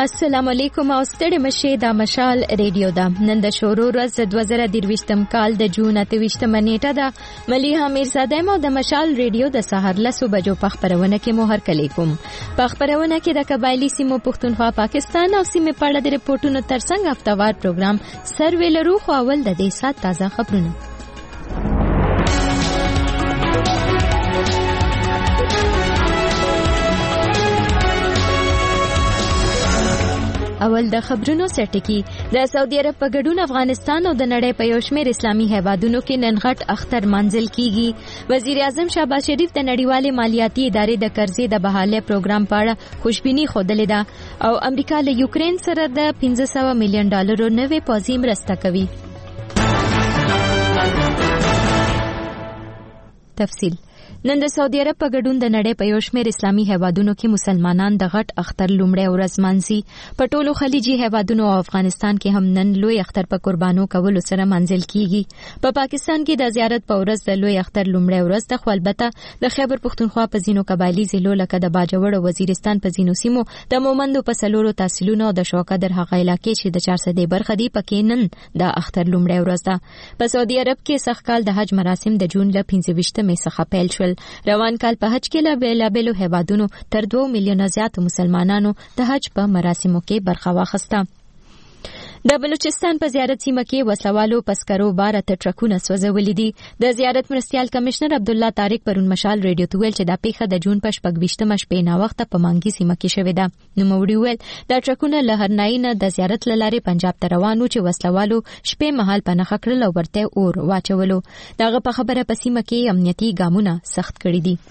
السلام علیکم او ستړي مشه د مشال ریډیو دا نن د شورو ورځ 2023م کال د جون 28 نیټه ده مليحه میرزاده مو د مشال ریډیو د سحر له صبح په خبرونه کې مو هر کلی کوم په خبرونه کې د قبایلی سیمو پښتونخوا پاکستان او سیمه په اړه د ریپورتونو ترڅنګ هفتوار پروګرام سروې لرو خو اول د دې سات تازه خبرونه اول د خبرونو سرټکی د سعودي عرب په ګډون افغانستان او د نړۍ په یو شمېر اسلامي هیوادونو کې نن غټ اختر منزل کیږي وزیر اعظم شهباز شریف د نړیوالې مالیاتي ادارې د قرضې د بحالې پروګرام په اړه خوشبیني خوده ده او امریکا له یوکرين سره د $500 مليون نوې پوځي مرسته کوي تفصیل نن د سعودي عرب په ګډون د نړۍ په یو شمېر اسلامي هیوادونو کې مسلمانان د غټ اختر لومړی ورځ مانځي په ټولو خلیجي هیوادونو او افغانستان کې هم نن لوی اختر په قربانو کولو سره منځل کیږي په پاکستان کې د زیارت په ورځ د لوی اختر لومړی ورځ د خپلبته د خیبر پښتونخوا په ځینو قبایلی ضلعو لکه د باجوړ او وزیرستان په ځینو سیمو د مومندو په سلورو تحصیلونو او د شوکدر هغه علاقې چې د 400 برخه دی پکې نن د اختر لومړی ورځ ده په سعودي عرب کې سخکال د حج مراسم د جون ل 25 څخه پیل شول روان کال په حج کې له بیلابېلو هیوادونو تر 2 میلیونه زیات مسلمانانو د حج په مراسمو کې برخه واخیسته د بلوچستان په زیارت سیمه کې وسلوالو پسکرو 12 ټرکونه سوځولې دي د زیارت مرستيال کمشنر عبد الله طارق پرون مشال ریډیو ته ویل چې د پیښه د جون په 28 شپې نا وخت په مانګي سیمه کې شوې ده نو موړي ویل د ټرکونه له هرنای نه د زیارت لارې پنجاب ته روانو چې وسلوالو شپې مهال په نخ کړل او ورته اور واچولو دغه په خبره په سیمه کې امنیتي ګامونه سخت کړی دي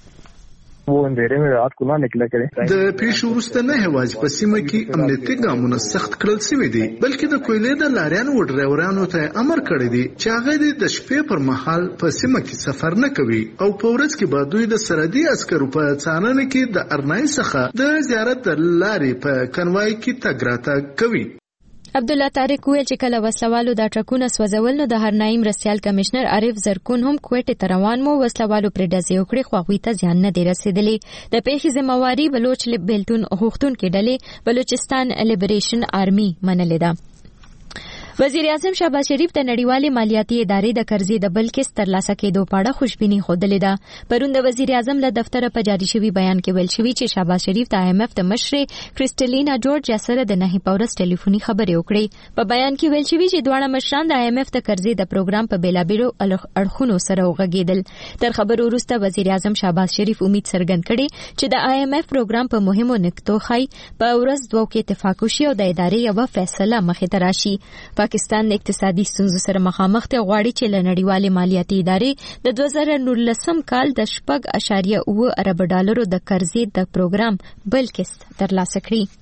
वो अंधेरे में रात को ना निकला करे د پیښو وروسته نه هواځ په سیمه کې امنیتي ګامونه سخت کړل شوی دي بلکې د کویلې د لاریانو او ډرایورانو ته امر کړی دی چې هغه د شپې پر مهال په سیمه کې سفر نه کوي او په ورځ کې به دوی د سرحدي عسکرو په څارنه کې د ارنای څخه د زیارت لارې په کنوای کې تګ راتګ کوي عبد الله طارق ویل چې کله وسلوالو د ټرکونه سوځول نو د هرنایم مرستيال کمشنر عارف زرکون هم کوټه ته روان مو وسلوالو پر ډزې وکړي خو هغوی ته ځان نه دی رسیدلی د پیښې ذمہواری بلوچ بیلتون غوښتون کې ډلې بلوچستان لیبریشن آرمي منلې ده وزیر اعظم شهباز شریف د نړیوالې مالیاتي ادارې د قرضې د بل کیس ترلاسه کېدو په اړه خوشبیني خوده ده پرون د وزیر اعظم له دفتر په جاری شوی بیان کې ویل شوی چې شهباز شریف د IMF د مشر کریسټلینا جورج سره د نه پورس ټلیفوني خبرې وکړې په بیان کې ویل شوی چې دواړه مشران د IMF د قرضې د پروګرام په بیلابېلو اړخونو سره وغږېدل تر خبرو وروسته وزیر اعظم شهباز شریف امید څرګند کړي چې د IMF پروګرام په مهمو نکتو خای په ورځ دوه کې اتفاق وشي او د ادارې یو فیصله مخې ته راشي پاکستان د اقتصادي ستونزو سره مخامخ دی غواړي چې له نړیوالې مالیاتي ادارې د 2019 کال د $8.8 ارب د قرضې د پروګرام بل قسط ترلاسه کړي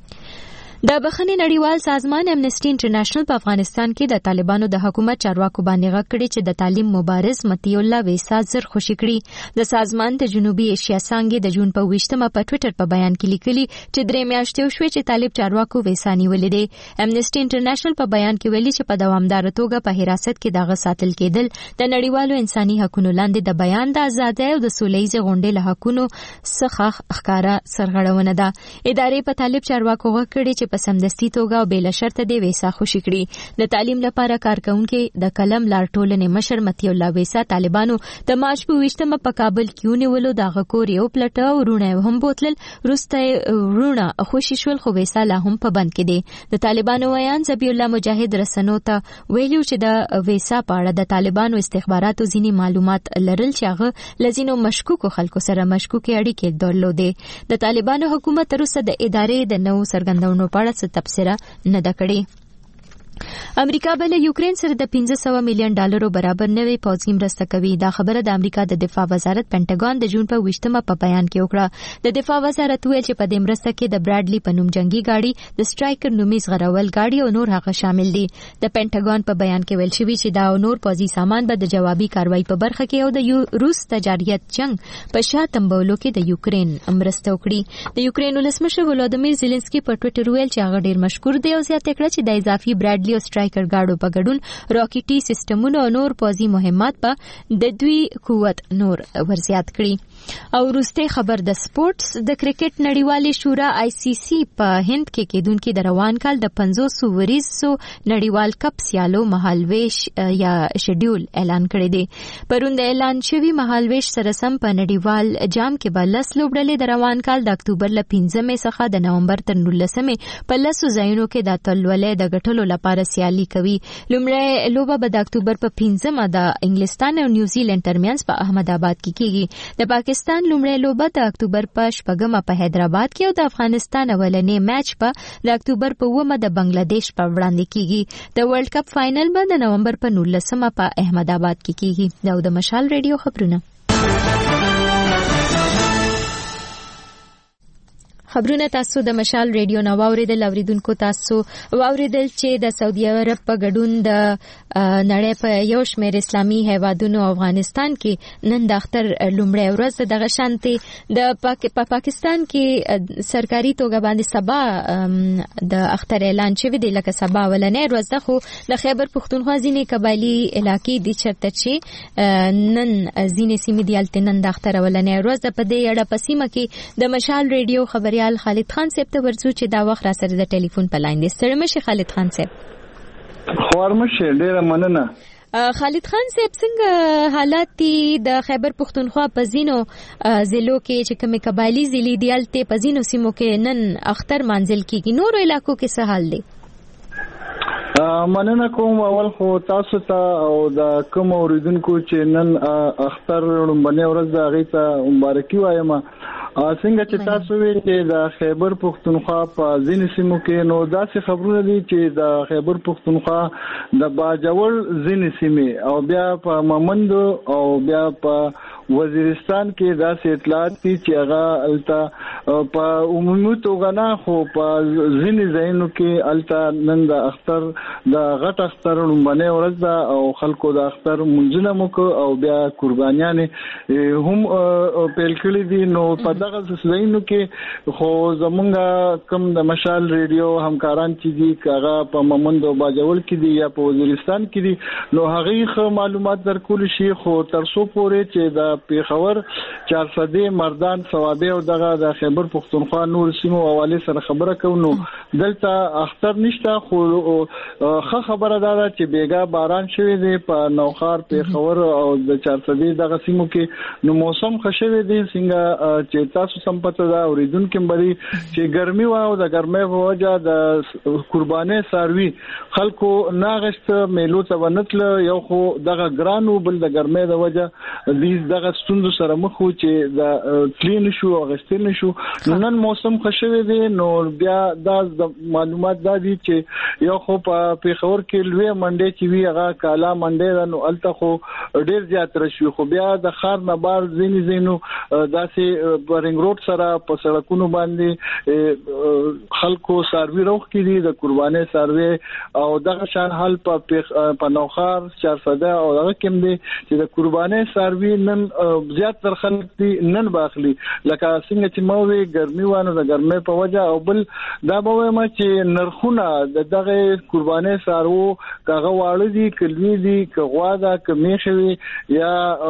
د بخښنې نړیوال سازمان امنیسټي انټرنیشنل په افغانستان کې د طالبانو د حکومت چارواکو باندې غږ کړی چې د تعلیم مبارز مطیع الله ویسا زر خوشی کړي د سازمان د جنوبي ایشیا څنګه د جون په 28 په ټوئیټر په بیان کې لیکلي چې درې میاشتې وشوې چې طالب چارواکو ویسا نیولې دي امنیسټي انټرنیشنل په بیان کې ویلي چې په دوامدار توګه په حراست کې دغه ساتل کېدل د نړیوالو انساني حقوقو لاندې د بیان د ازادۍ او د سولهییز غونډې له حقوقو څخه ښکارا سرغړونه ده ادارې په طالب چارواکو غږ کړی چې په سمدستي توګه او بلا شرط دی ویسا خوشی کړي د تعلیم لپاره کارکونکو د کلم لار ټولنې مشر مطیع الله ویسا طالبانو د مارچ په 28 په کابل کې ونیولو د غکور یو پلټه او رونه هم بوتل روسته رونه خوشی شول خو ویسا لا هم په بند کې دی د طالبانو ویان ذبیح الله مجاهد رسنو ته ویلو چې د ویسا په اړه د طالبانو استخباراتو ځینی معلومات لرل چې هغه لزینو مشکوکو خلکو سره مشکوکې اړیکې درلودې د طالبانو حکومت تر اوسه د ادارې د نو سرګندونو په اړه څه تبصره نه ده کړې امریکا بل یوکرين سره د $500 مليون برابر نوې پوځي مرسته کوي دا خبره د امریکا د دفاع وزارت پینټاګون د جون په 28 په بیان کې وکړه د دفاع وزارت ویل چې په دې مرسته کې د برادلی په نوم جنگي گاډي د سټرایکر نومیز غراول گاډي او نور هغه شامل دي د پینټاګون په بیان کې ویل شوی چې دا نور پوځي سامان به د جوابي کاروایی په برخه کې او د روس تجارت جنگ په شاتم بولو کې د یوکرين مرسته وکړي د یوکرين ولسمشر ولادیمیر زيلنسکي په ټوئیټر ویل چې هغه ډیر مشکور دی او زیاته کړه چې د اضافي برادلی او سټرایکر سټرایکر ګاډو په ګډون راکټي سیستمونو او نور پوځي مهمات په د دوی قوت نور ورزیات کړي. او وروسته خبر د سپورتس د کرکټ نړیوالې شورا ICC په هند کې کېدونکو د روان کال د 500 وریزو نړیوال کپ سیالو مهالویش یا شیډول اعلان کړی دی. پرون د اعلان شوی مهالویش سره سم په نړیوال جام کې به 10 لوبډلې د روان کال د اکتوبر ل 15 څخه د نومبر تر 19 په 10 ځایونو کې د اتلولۍ د ګټلو لپاره سیالي کوي. لومړی لوبه به د اکتوبر په 15 د انګلستان او نیوزیلند ترمنځ په احمد آباد کې کیږي. د پاکستان لومړی لوبه د اکتوبر په 8 په حیدرآباد کې او د افغانستان اولنې میچ په د اکتوبر په 9 د بنگلاديش په وړاندې کیږي. د ورلد کپ فائنل به د نومبر په 19 په احمد آباد کې کیږي. دا د مشال ریډیو خبرونه. خبرونه تاسو د مشال ریډیو نو اوریدل اوریدونکو تاسو اوریدل چې د سعودي عرب په ګډون د نړۍ په یو شمېر اسلامي هیوادونو افغانستان کې نن د اختر لومړی ورځ د غشانتي د پاکستان کې سرکاري توګه باندې سبا د اختر اعلان شوی دی. لکه سبا ولنې ورځ ده، خو د خیبر پښتونخوا ځینې قبایلی علاقې دي چرته چې نن ځینې سیمې دی الته نن د اختر ولنې ورځ ده. په دې اړه په سیمه کې د مشال ریډیو خبري خالد خان صاحب ته ورزو چې دا وخت را سره د ټلیفون په لاین دی. ستړي مشه خالد خان صاحب. خورمشه ډیره مننه. خالد خان صاحب څنګه حالات دي د خیبر پښتونخوا په ځینو ضلعو کې چې کومه قبایلی ضلع دی الته په ځینو سیمو کې نن اختر منځل کیږي، نورو علاقو کې څه حال دی؟ مننه کوم. اول خو تاسو ته او د کوم اوریدونکو چې نن اختر لومړنۍ ورځ د هغې ته مبارکي وایم. څنګه چې تاسو ویل چې د خیبر پښتونخوا په ځینې سیمو کې نو داسې خبرونه دي چې د خیبر پښتونخوا د باجوړ ځینې سیمې او بیا په ممند او بیا په وزیرستان کې داسې اطلاعات دي چې هغه الته په عمومي توګه نه خو په ځینې ځایونو کې الته نن د اختر د غټ اختر لومړنۍ ورځ ده او خلکو د اختر منځونه مو او بیا قربانیانې هم پیل کړي دي. نو په دغه ځایونو کې خو زمونږ کم د مشال ریډیو همکاران چې دي هغه په ممند او باجوړ کې دي یا په وزیرستان کې دي نو هغه معلومات درکول شي. خو تر څو پورې چې د پیښور 400 مردان ثوابه او دغه د خیبر پښتونخوا نور سیمو حواله سره خبره کوو نو دلته اختر نشته. خو ښه خبره ده چې بیګا باران شوی دی په نوخار پیښور او د 400 دغه سیمو کې نو موسم ښه شوی دی. څنګه چې تاسو سم پته دا اوریدونکو بری چې ګرمي و او د ګرمۍ په وجه د قرباني ساروي خلکو ناغشت میلو ته ونتل یو خو دغه ګرانو بل د ګرمۍ د وجه دغه ستوندو سره مخ و چې د کلین شو او غستل شو. نن موسم خوشوي دي نو بیا د معلومات دا دي چې یو خو په پیښور کې لوی منډه چې وی هغه کالا منډه نو الته خو ډیر زیات رشي. خو بیا د خار نه بار زینو داسې رنګ روډ سره په سړکونو باندې خلکو ساروي روخ کې دي د قرباني ساروي او دغه شان حال په نوخار 400 او هغه کوم دي چې د قرباني ساروي نن زیات تر خلک دي نن باخلي لکه څنګه چې مووي ګرمي وانه د ګرمۍ په وجه او بل دا به وایم چې نرخونه دغه قرباني سارو کاغه واړه دي کلوي دي کغوا دا کمیخوي یا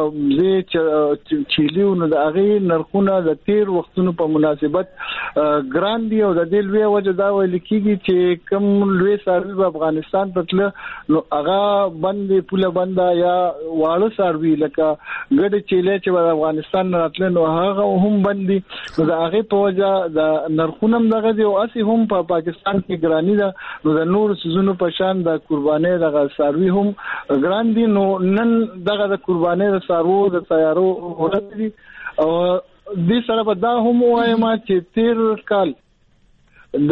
زه چيلیو نو د هغه نرخونه د تیر وختونو په مناسبت ګران دي او د دې لوی وجه دا ویل کیږي چې کوم لوی ساروي په افغانستان پتل نو هغه باندې پوله بندا یا واړه ساروي لکه ګډ چيله چې په افغانستان راتل نو هغه هم باندې نو د هغه په وجه د نرخونم دغه دی او اسی هم په پاکستان کې ګرانی ده نو د نور سيزونو په شان د قرباني دغه ساروي هم ګران دي. نو نن دغه د قرباني د سارو د تیارو ورته دي او دې سره به دا هم وایم چې تیر کال د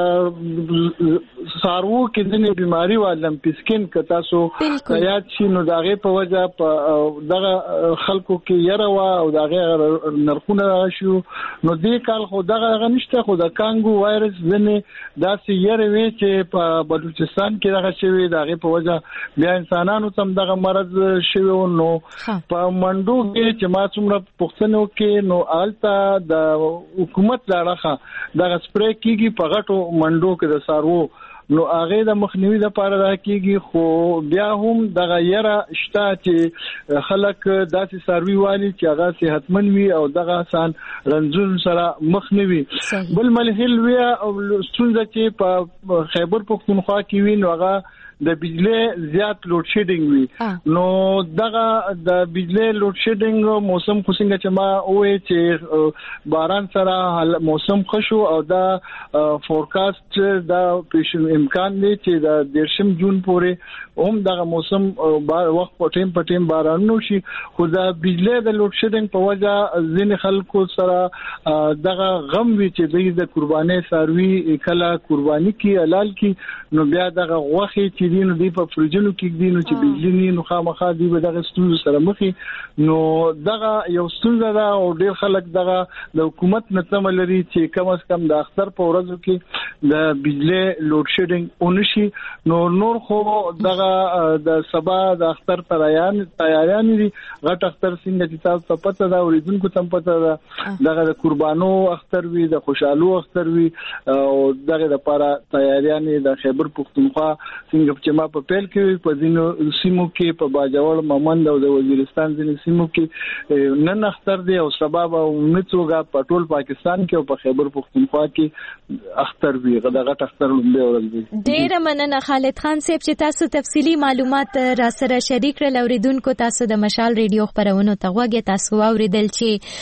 سارو کې د بیماری و لمپسکین کتا سو یاد شي نو دغه په وجه په دغه خلکو کې یره وا او دغه نرخونه شو نو دې کال خو دغه نشته. خو د کانګو وایرس ځنه داسې یره وی چې په بلوچستان کې دغه شوی دغه په وجه بیا انسانانو تم دغه مرض شوی نو په منډو کې چې ما څومره پښتنو کې نو آلتا د حکومت لاره دغه سپری کیږي په غټو منډو کې د سارو نو هغه د مخنیوي لپاره دا کیږي خو بیا هم د غیره شته چې خلک داسې سروي والی چې هغه صحتمن وي او دغه سان رنځون سره مخ نه وي. بل ملهل وی او ستونزه چې په خیبر پختونخوا کې وي نو هغه د بجلی زیات لوډ شیډینګ وي. نو دغه د بجلی لوډ شیډینګ موسم خو څنګه چې ما وې چې باران سره موسم خوشو او دا فورکاست دا پیشن امکان دی چې د 10 جون پورې هم دغه موسم وخت په ټیم باران شي. خو د بجلی د لوډ شیډینګ په وجه ځینې خلکو سره دغه غم وی چې د قرباني ساروي کله قرباني کی حلال کی نو بیا دغه غوخي چې دین دی په فرجونو کې دینو چې بجلی نه نو خامخا دی به دغه ستونزو سره مخي. نو دغه یو ستونزه ده او ډیر خلک دغه د حکومت نتمه لري چې کم از کم د اختر په ورځو کې د بجلی لوډ شیډینګ اونشي. نو نور خو دغه د سبا د اختر تیاریان دي غټ اختر څنګه چې تاسو ته پته ده اوریدونکو ته پته ده دغه د قربانو اختر وی د خوشالو اختر وی او دغه لپاره تیاریان د خیبر پختونخوا څنګه چې ما په پیل کې په ځینو سیمو کې په باجوړ ممند او د وزیرستان ځینو سیمو کې نن اختر دی او سبب او نڅوګه په ټول پاکستان کې او په خیبر پختونخوا کې اختر وی غدغه اختر لومبه ورځ دی. ډیر مننه خالد خان صاحب چې تاسو تفصیلی معلومات را سره شریک کړل. اوریدونکو تاسو د مشال ریډیو خبرونو ته غوږی تاسو اوریدل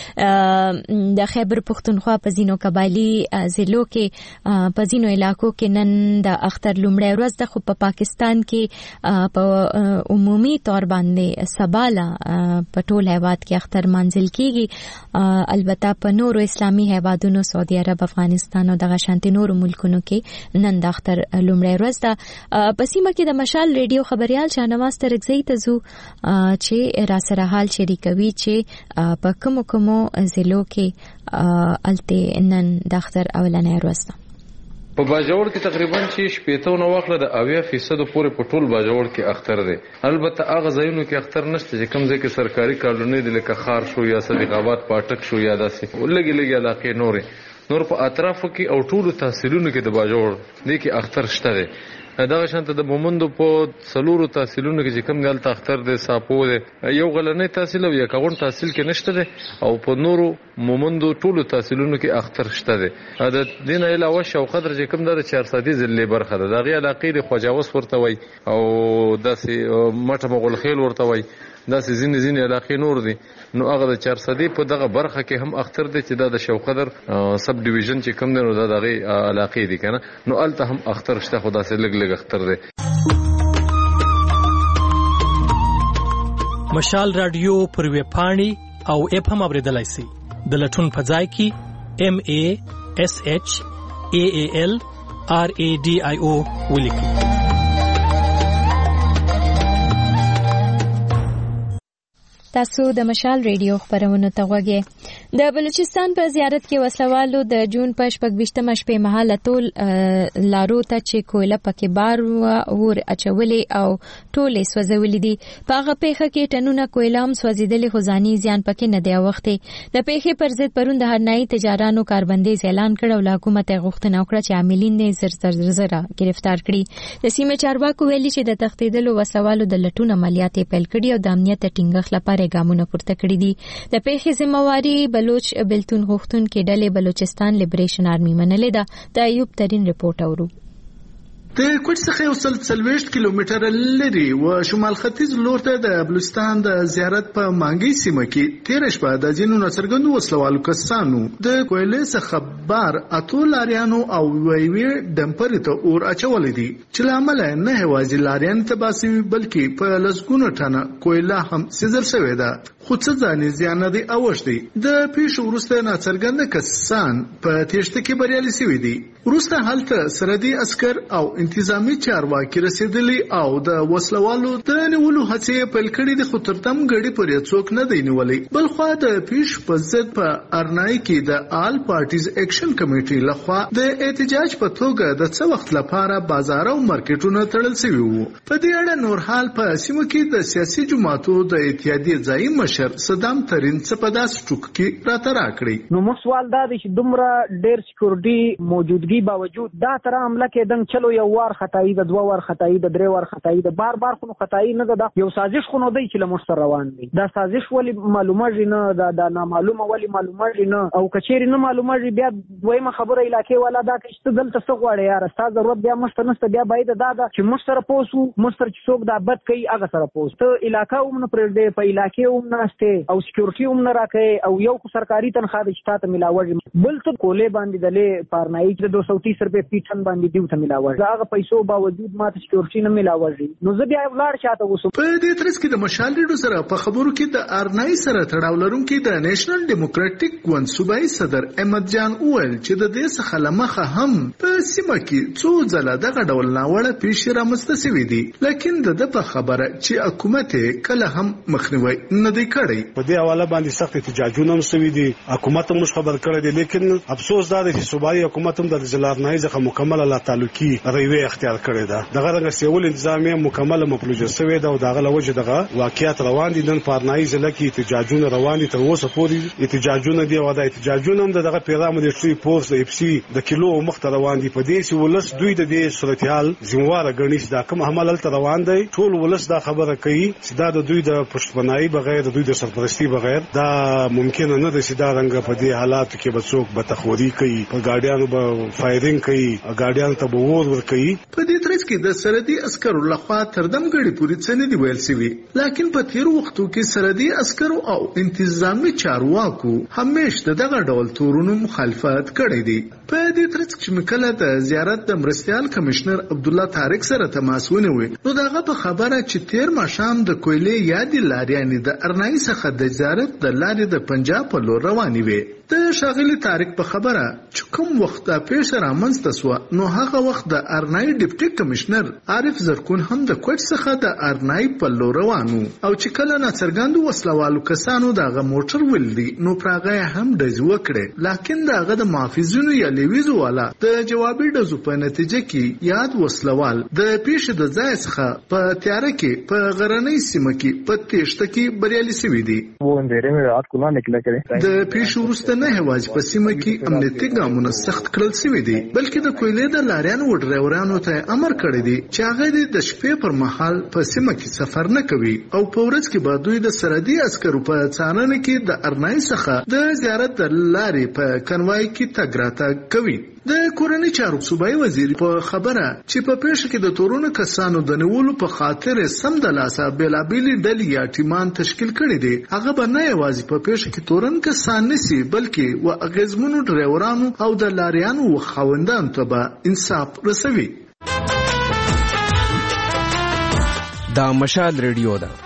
چې د خیبر پختونخوا په ځینو قبایلی ضلعو کې په ځینو علاقو کې نن د اختر لومړی ورځ د خو په پاکستان کې په عمومي تور باندې سباله په ټول هیواد کې اختر منځل کیږي. البته په نورو اسلامي هیوادونو سعودي عرب افغانستان او دغه شانتي نورو ملکونو کې نن د اختر لومړی ورځ ده. په سیمه کې د مشال ریډیو خبريال شاهنواز ترکزی ته زو چې را سره حال شریکوي چې په کومو ضلعو کې الته نن د اختر اولنۍ ورځ ده. په باجوړ کې تقریبا چې شپېته نو واخله د 80% پورې په ټول باجوړ کې اختر دی. البته هغه ځایونو کې اختر نشته چې کوم ځای کې سرکاري کالونی د لکه خار شو یا صدیقاباد پاټک شو یا داسې لګي علاقې نور په اطرافو کې او ټولو تحصیلونو کې د باجوړ د کې اختر شته دی. دغه شانته د مومندو په سلورو تحصیلونو کې چې کوم دلته اختر دی ساپو دی یو غلنې تحصیل او یا کاغون تحصیل کې نشته دی او په نورو مومندو ټولو تحصیلونو کې اختر شته دی. د دین علاوه شو قدر چې کوم د 400 ضلع برخه ده دغه علاقې د خواجاوس ورته وای او داسې مټه مغول خیل ورته وای داسې ځینې علاقې نور دي. نو هغه د 400 په دغه برخه کې هم اختر دی چې د شوقدر سب ډیویژن چې کوم دی نو دغه علاقې دي کنه نو الته هم اختر شته خدا سره لګ اختر دی. مشال رادیو پر ویب پاڼې او اپ هم اوریدلای شئ. د لټون په ځای کې MASHALRADIO ولیکئ. تاسو د مشال ریډیو خبرونو ته غوږی. د بلوچستان په زیارت کې وسلوالو د جون په 28مه شپې مهاله ټول لارو ته چې کویله پکې بار ور اچولې او ټولې سوځولې دي. په هغه پیښه کې ټنونه کویله هم سوځیدلې خو ځاني زیان پکې نه دی اوښتې. د پیښې پر ضد پرون د هرنایي تجارانو کاربندیز اعلان کړ او له حکومت غوښتنه وکړه چې عاملین یې زر گرفتار کړي. د سیمې چارواکو ویلي چې د تښتېدلو وسوالو د لټون عملیات پیل کړي او د امنیت ټینګښت لپاره ګامونه پورته کړي دي. د پیښې ذمہواری بلوچ بلتون غوښتونکو ډلې بلوچستان لیبریشن آرمي منلې ده. د ایوب ترين رپورټ اورو. د کوټ څخه یو 40 کیلومتر لري و شمال ختیځ لور ته د بلوچستان د زیارت په مانګي سیمه کې 13 شپه د جنونو نڅرګندو وسلوالو کسانو د کویلې څخه بار اتو لاریانو او ویوي ډمپر ته اور اچولې دي چې لامل نه هوازي لاریان ته باسي بلکې په لسګونو ټنه کویله هم سيزل شوې ده. خو څه ځاني زیان نه دی اوښتي. د پیښو وروسته نڅرګند کسان په تېښته کې بریالي شوي دي. وروسته هلته سرحدي عسكر او انتظامی چارواکي رسیدلی او د وسلوالو د نیولو هڅې پیل کړې دي خو ترتم غړي پر څوک نه دی نیولې. بل خو د پیښ په ضد په ارنای کې د آل پارټیز اکشن کمیټې لخوا د احتجاج په توګه د څه وخت لپاره بازار او مارکیټونه تړل شوي وو. په دې اړه نور حال په سیمه کې د سیاسي جماعتو د اتحادیې ځای مشر صدام ترين څه په داس ټوک کې راته راکړي. نو مسوال دا چې دومره ډېر سکیورټي موجودګي دی باوجود دا تر عمله کې دنګ چلو یو وار خدای د 2 وار خدای د 3 وار خدای د بار خو خدای نه ده یو سازش خو نو دی چې لمر سره روان دي دا سازش ولی معلومه نه دا نامعلومه ولی معلومه نه او کچېری نه معلومه بیا دویمه خبره علاقې والا دا چې دلته څه غواړي یار ستا ضرورت بیا مشته بیا باید دا چې مشتر پوسو مشتر چې څوک دا بد کوي هغه سره پوسټ علاقې هم پر دې په علاقې هم نهسته او سکیورټي هم نه راکې او یو سرکاري تنخواه د شتات ملاوي بل ته کولې باندې دلې پارنای چې 230 روپے پیټن باندې دیو ته ملاوي هغه پیسو باوجود ماته سکیورټي نه ملاوي نو زه بیا ولار چاته وسو په دې ترڅ کې د مشال ریډو سره په خبرو کې د ارنای سره تړاو لرونکي د نېشنل ډیموکراټک ګوند صوبایي صدر احمد جان وویل چې د دې څخه لمخه هم په سیمه کې څو ځله دغه ډول ناوړه پیښې رامنځته شوې دي لیکن د په خبره چې حکومت کله هم مخنیوي نه دی کړی په دې حواله باندې سخت احتجاجونه هم شوي دي حکومت هم خبر کړی دی لیکن افسوس دا دی چې صوبایي حکومت هم د ځلارنای ځخه مکمل لا تعلقي رویه اختیار کړی ده دغه رنګ سیول انتظامیه مکمل مپلوجه شوې ده او دغه لوجه دغه واقعیت روان دي نن پارنای ځله کې احتجاجونه روان دي تر اوسه پورې احتجاجونه دي او د احتجاجونه هم دغه پیغام د شي پورس د اف سي د کیلو مخ روان دي په دې چې ولس دوی د دې صورتحال ذمہوار غني چې دا کوم عمل تل روان دی ټول ولس دا خبره کوي چې دا د دوی د پښتونای بغیر د دوی د سرپرستی بغیر دا ممکن نه ده چې دا رنګ په دې حالاتو کې به څوک به تخوري کوي په ګاډیانو به فایرینګ کوي ګاډیانو ته به ور کوي په دې ترڅ کې د سرحدي عسکرو لخوا تر دمګړي پوری څه نه دی ویل شوی لیکن په تیر وختو کې سرحدي عسکرو او انتظامی چارواکو همیشه دغه ډول تورونو مخالفت کړی دی په دې ترڅ کې مکله د زیارت د مرستيال کمشنر عبد الله طارق سره تماس ونیو نو دغه په خبره چې تیر ماشام د کویلې یادې لاریانې د ارنای څخه د زیارت د لارې د پنجاب په لور روانې وي د شاغلی طارق په خبره چې کوم وخت پیښه رامنځته شو نو هغه وخت د ارنای ډیپټي کمشنر عارف زرکون هم د کوټ څخه د ارنای په لور روانو او چې کله ناڅرګندو وسلوالو کسانو دغه موټر ولدي نو پراغه هم د وکړي لیکن دغه د محافظونو یا لیویزو والا د جوابي ډزو په نتیجه کې یاد وسلوال د پیښې د ځای څخه په تیار کې په غرنۍ سیمه کې په تېشته کې بریالي شوی دی वो अंधेरे में रात को ना निकला करे د پیښې وروسته نه هواج په سیمه کې امنیتي ګامونه سخت کړل شوی دي بلکې د کویلې د لاریانو او ډرایورانو ته امر کړی دی چې هغه د شپې پر مهال په سیمه کې سفر نه کوي او په ورځ کې به دوی د سرحدي عسکرو په څارنه کې د ارنای څخه د زیارت د لارې په کنوای کې تګ راتګ کوي د کورنۍ چارو صوبایي وزیر په خبره چې په پیښه کې د تورونو کسانو د نیولو په خاطر سم د لاسه بیلابېلې ډلې یا ټیمان تشکیل کړي دي هغه به نه یوازې په پیښه کې تورن کسان نسی بلکې و اغیزمنو ډرایورانو او د لاریانو خوندانو ته به انصاف رسوي دا مشال ریډیو ده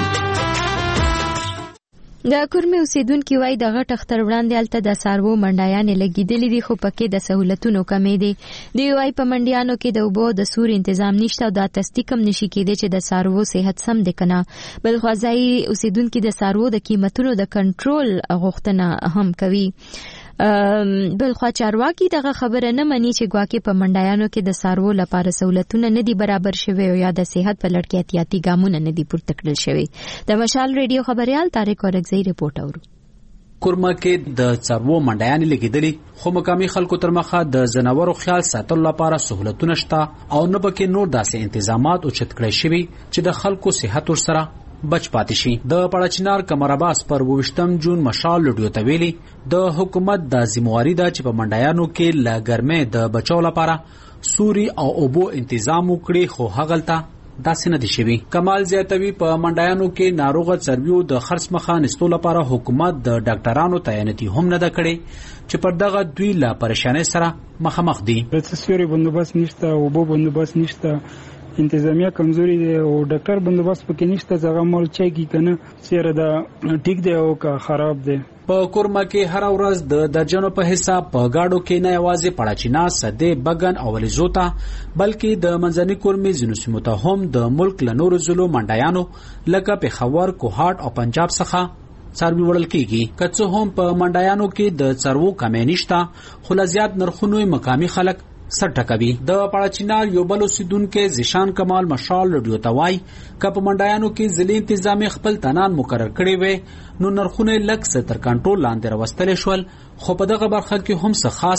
د کورمه اوسیدونکو وای د غټ اختر وړاندې الته د سارو منډایانې لګیدلې دي خو پکې د سہولتونو کمې دي دی وای په منډیانو کې د اوبو د سور تنظیم نشته او د تصدیق هم نشي کېدی چې د سارو صحت سم دي کنه بل خوځای اوسیدونکو د سارو د قیمتونو د کنټرول غوښتنه هم کوي بل خو چارواکي دغه خبره نه مني چې ګواکې په منډایانو کې د سارو لپاره سہولتونه نه دي برابر شوي او یا د صحت په لړ کې احتیاطي ګامونه نه دي پورته کړل شوي د مشال ریډیو خبريال طارق اورګزی ریپورت اورو کورما کې د څارو منډایانې لګیدلې خو مقامي خلکو تر مخه د زناورو خیال ساتلو لپاره سہولتونه شته او نه پکې نور داسې انتظامات او چت کړی شوي چې د خلکو صحت ورسره بچ پاتې شي د پړچنار کمر عباس پر 28 جون مشال لډیو ته ویلي د حکومت د ذمہواری ده چې په منډایانو کې لا ګرمه د بچو لپاره سوري او اوبو تنظیم وکړي خو هغلته داسې نه دي شوي کمال زیاتوي په منډایانو کې ناروغه څارویو د خرڅ مخه نستو لپاره حکومت د ډاکټرانو تعیناتي هم نه ده کړې چې پر دغه دوی لا پریشانې سره مخامخ دي سوري بندوبست نشته اوبو بندوبست نشته انتظامیه کمزوري دي او ډاکټر بندوبست پکې نشته ځکه مول چاګي کنه چیرې دا ټیک دی او کا خراب دی په کورما کې هر ورځ د درجنو په حساب په گاډو کې نه یوازې پړاچینا سده بغن او ولیزوتا بلکې د منځني کورمي ځینو سیمو ته هم د ملک لنور زلو منډایانو لکه په خور کوهاټ او پنجاب څخه څاروي وړل کیږي کڅ هم په منډایانو کې د څارو کمې نشته خو لزیات نرخونو مقامي خلک سټکوي د پړاچینار یو بل اوسیدونکو زیشان کمال مشال لډیو توای کپ منډایانو کې ځلې تنظیم خپل تنان مقرر کړي وي نو نرخونه لک ستر کنټرول لاندې راوستل شول خو په دغه برخه کې هم څه خاص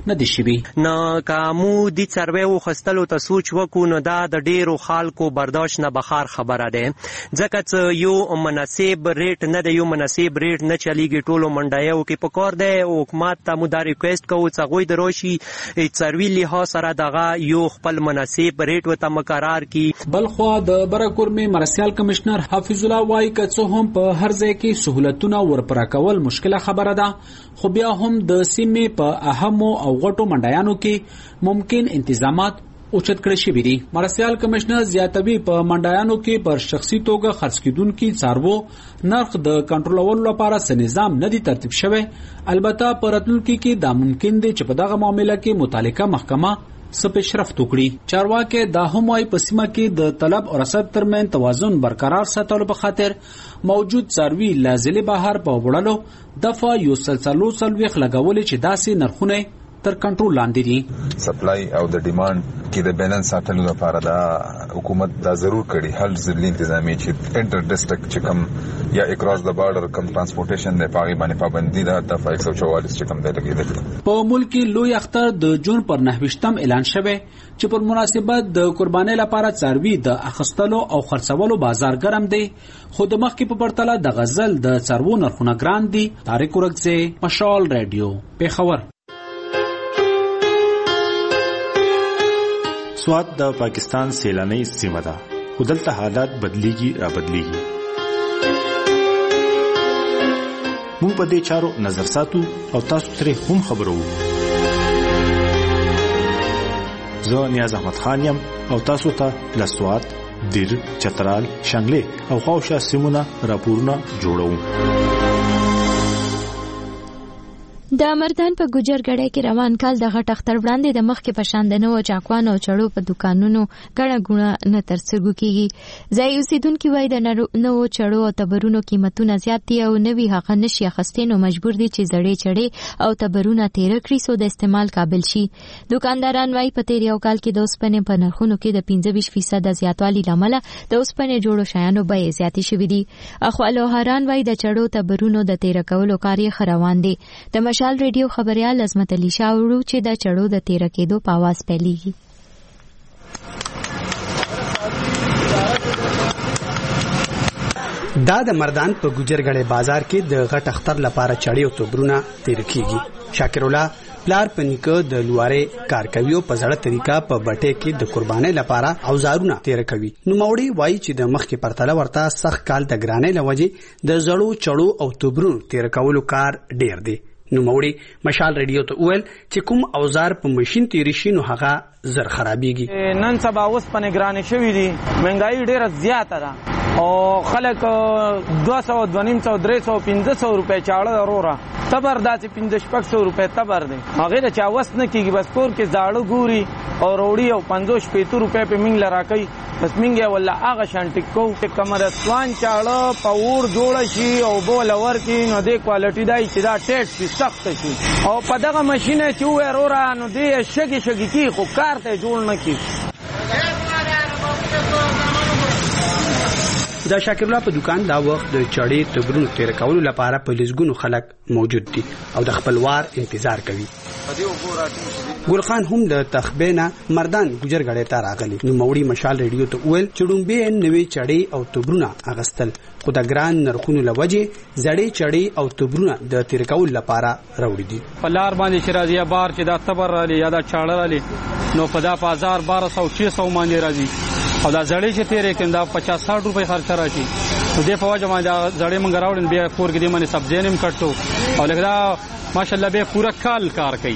نه دي شوي. نو کامو دي سروې وخستلو ته سوچ وکړو نو دا د ډیرو خلکو برداشت نه بخار خبره ده، ځکه چې یو مناسب ریټ نه ده، یو مناسب ریټ نه چلیږي ټولو منډیو کې. پکار ده حکومت ته مو دا ریکویسټ کوو چې هغوی د روشي څاروي لحاظ سره دغه یو خپل مناسب ریټ ورته مقرر کړي. بلخوا د برکورمې مرستیال کمشنر حافظ الله وایي که څه هم په هر ځای کې سهولتونه ورپره کول مشکله خبره ده، خو بیا هم د سیمې په اهمو او غټو منډیانو کې ممکن انتظامات اوچت کړی شوي دي. مرستیال کمشنر زیاتوي په منډیانو کې پر شخصي توګه خرڅ کیدونکي څاروو نرخ د کنټرولولو لپاره څه نظام نه دی ترتیب شوی. البته په راتلونکي کې دا ممکن دی چې په دغه معامله کې متعلقه محکمه څه پیشرفت وکړي. چارواکي دا هم وايي په سیمه کې د طلب او رسد ترمن توازن برقرار ساتلو په خاطر موجود څاروي لازلي بهر په وړلو دفعه یو سلسلو سلويخ لګولې چې داسې نرخونه تر کنټرول لاندې دي. سپلای او د ډیماند کې د بیلانس ساتلو لپاره دا حکومت دا ضرور کړي هل ځلې انتظامی چې انټر ډیسټریکټ چې کوم یا اکراس د بارډر کوم ترانسپورټیشن د پاغي باندې پابندي ده د 144 چې کوم دی لګیدل. په ملک لوی اختر د جون پر 9 اعلان شوه چې پر مناسبت د قربانۍ لپاره څاروي د اخستلو او خرڅولو بازار ګرم دی، خو د مخکې په پرتله د غزل د څاروو نرخونه ګران دي. طارق ورکزه، مشال رادیو، پیښور. سوات د پاکستان سیلاني سیمه ده، خو دلته حالات بدلیږي را بدلیږي. موږ په دې چارو نظر ساتو او تاسو ترې هم خبرو. زه نیاز احمد خان یم او تاسو ته له سوات، دیر، چترال، شانګلې او خواوشا سیمونه راپورونه جوړوم. د مردان په ګجرګړی کې روان کال د غټ اختر وړاندې د مخکې په شان د نوو چاکوان او چړو په دکانونو ګڼه ګوڼه نه ترڅرګو کیږي. ځای اوسیدونکي وایي د نوو چړو او تبرونو قیمتونه زیات دي او نوي هغه نشي اخیستي، نو مجبور دي چې زړې چړې او تبرونه تیره کړي څو د استعمال قابل شي. دکانداران وایي په تیر یو کال کې د اوسپنې په نرخونو کې د 25% زیاتوالي لامل د اوسپنې جوړو شیانو بیې زیاتې شوې دي. اخو الوهران وایي د چړو تبرونو د تیره کولو کار یې روان دی. د مشال ریډیو خبريال عظمت علي شاه ورو چې د چړو د تیر کېدو په आवाज پیلېږي. دا د مردان په ګجرګړی بازار کې د غټ اختر لپاره چړې او توبرونه تیر کیږي. شاکر الله پلار پنیکو د لواره کار کوي په زړه طریقه په بټه کې د قربانۍ لپاره اوزارونه تیر کوي. نو موري وایي چې د مخ کې پرتله ورته سخت کال د ګرانۍ لوجې د زړو چړو او توبرونو تیر کولو کار ډیر دی. نو موري مشال ریډیو ته ویل چې کوم اوزار په ماشين تیر شي نو هغه زر خرابيږي. نن سبا اوس په نگرانې شوې دي، مهنګای ډیره زیاته ده او خلک 200 250 300 500 روپے چاړه وروره تبر داسې 500 روپے تبر دي. هغه د چا وس نه کیږي، بس کور کې زاړه ګوري او وروړي او 50 روپے په منګ لراکې بس منګه ولا هغه شانټ کو کمر اسوان چاړه پاور جوړ شي او بول ور کې نو د کوالټي دای چې دا ټیټ شي سخت شي او په دغه ماشينه چې وروره نو دې شګي کی خو کار ته جوړ نه کی. د شاکر الله په دکان دا وخت د چړې تبرونو تیر کولو لپاره په لږګونو خلک موجود دي او د خپل وار انتظار کوي. ګلخان هم د تخبینه مردان ګجرګړی ته راغلی. نو موري مشال ریډیو ته ویل چې ډومبه نوې چړې او تبرونه اغستل خو د ګران نرخونو لوجې زړې چړې او تبرونه د تیر کولو لپاره راوړي دي. په لار باندې چې راځي بار چې دا تبر رالی یا دا چاړه رالی نو په دا بازار 1200 600 باندې راځي او دا زړې چې تیرې کنده 50-60 روپے خرچ راشي. نو د په وجه باندې زړې مونږ راوړل بیا کور کې دې باندې سبزی نیم کټو او لګدا ماشاءالله به پورا کال کار کوي.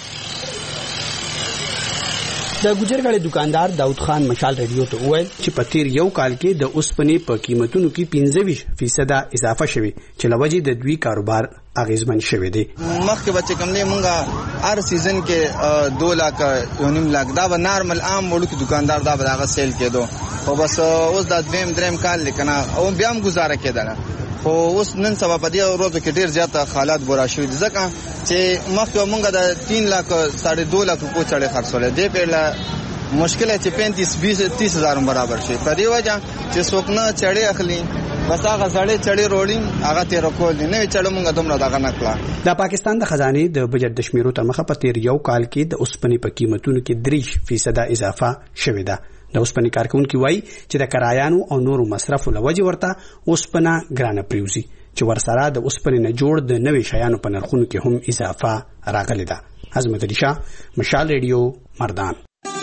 د ګجرګړی دکاندار داود خان مشال ریډیو ته وویل چې په تیر یو کال کې د اوسپنې په قیمتونو کې 15% اضافه شوه چې لوجې د دوی کاروبار اغیزمن شوه دی. مخکې بچ کملې مونږه هر سیزن کې 2 लाख 1.5 लाख دا به نارمل عام وړو کې دکاندار دا به هغه سیل کېدو او بس اوس د دریم کال لیکنه او بیا هم گزاره کېدل. خو اوس نن سبا په دې ورځو کې ډیر زیات حالات بورا شوي دي ځکه چې مخکې مونږه د 3 लाख 2.5 लाख روپو چړې خرڅولې دي په مشکل چې 35-20-30 هزار برابر شي. په دې وجه چې څوک نه چړې اخلي بس هغه زړې چړې روړي هغه تیر کول دي نه چړې مونږ دومره دغه نکړه. د پاکستان د خزانه د بجټ د شمیرو تر مخه په تیر یو کال کې د اوسپنې په قیمتونو کې 3% اضافه شوې ده. د اوسپنې کارکونکو وایي چې د کرایانو او نورو مصرفو لوجه ورته اوسپنه ګرانه پریوزي چې ورسره د اوسپنې نه جوړ د نوې شیانو په نرخونو کې هم اضافه راغلې ده. عظمت علي شاه، مشال ریډیو، مردان.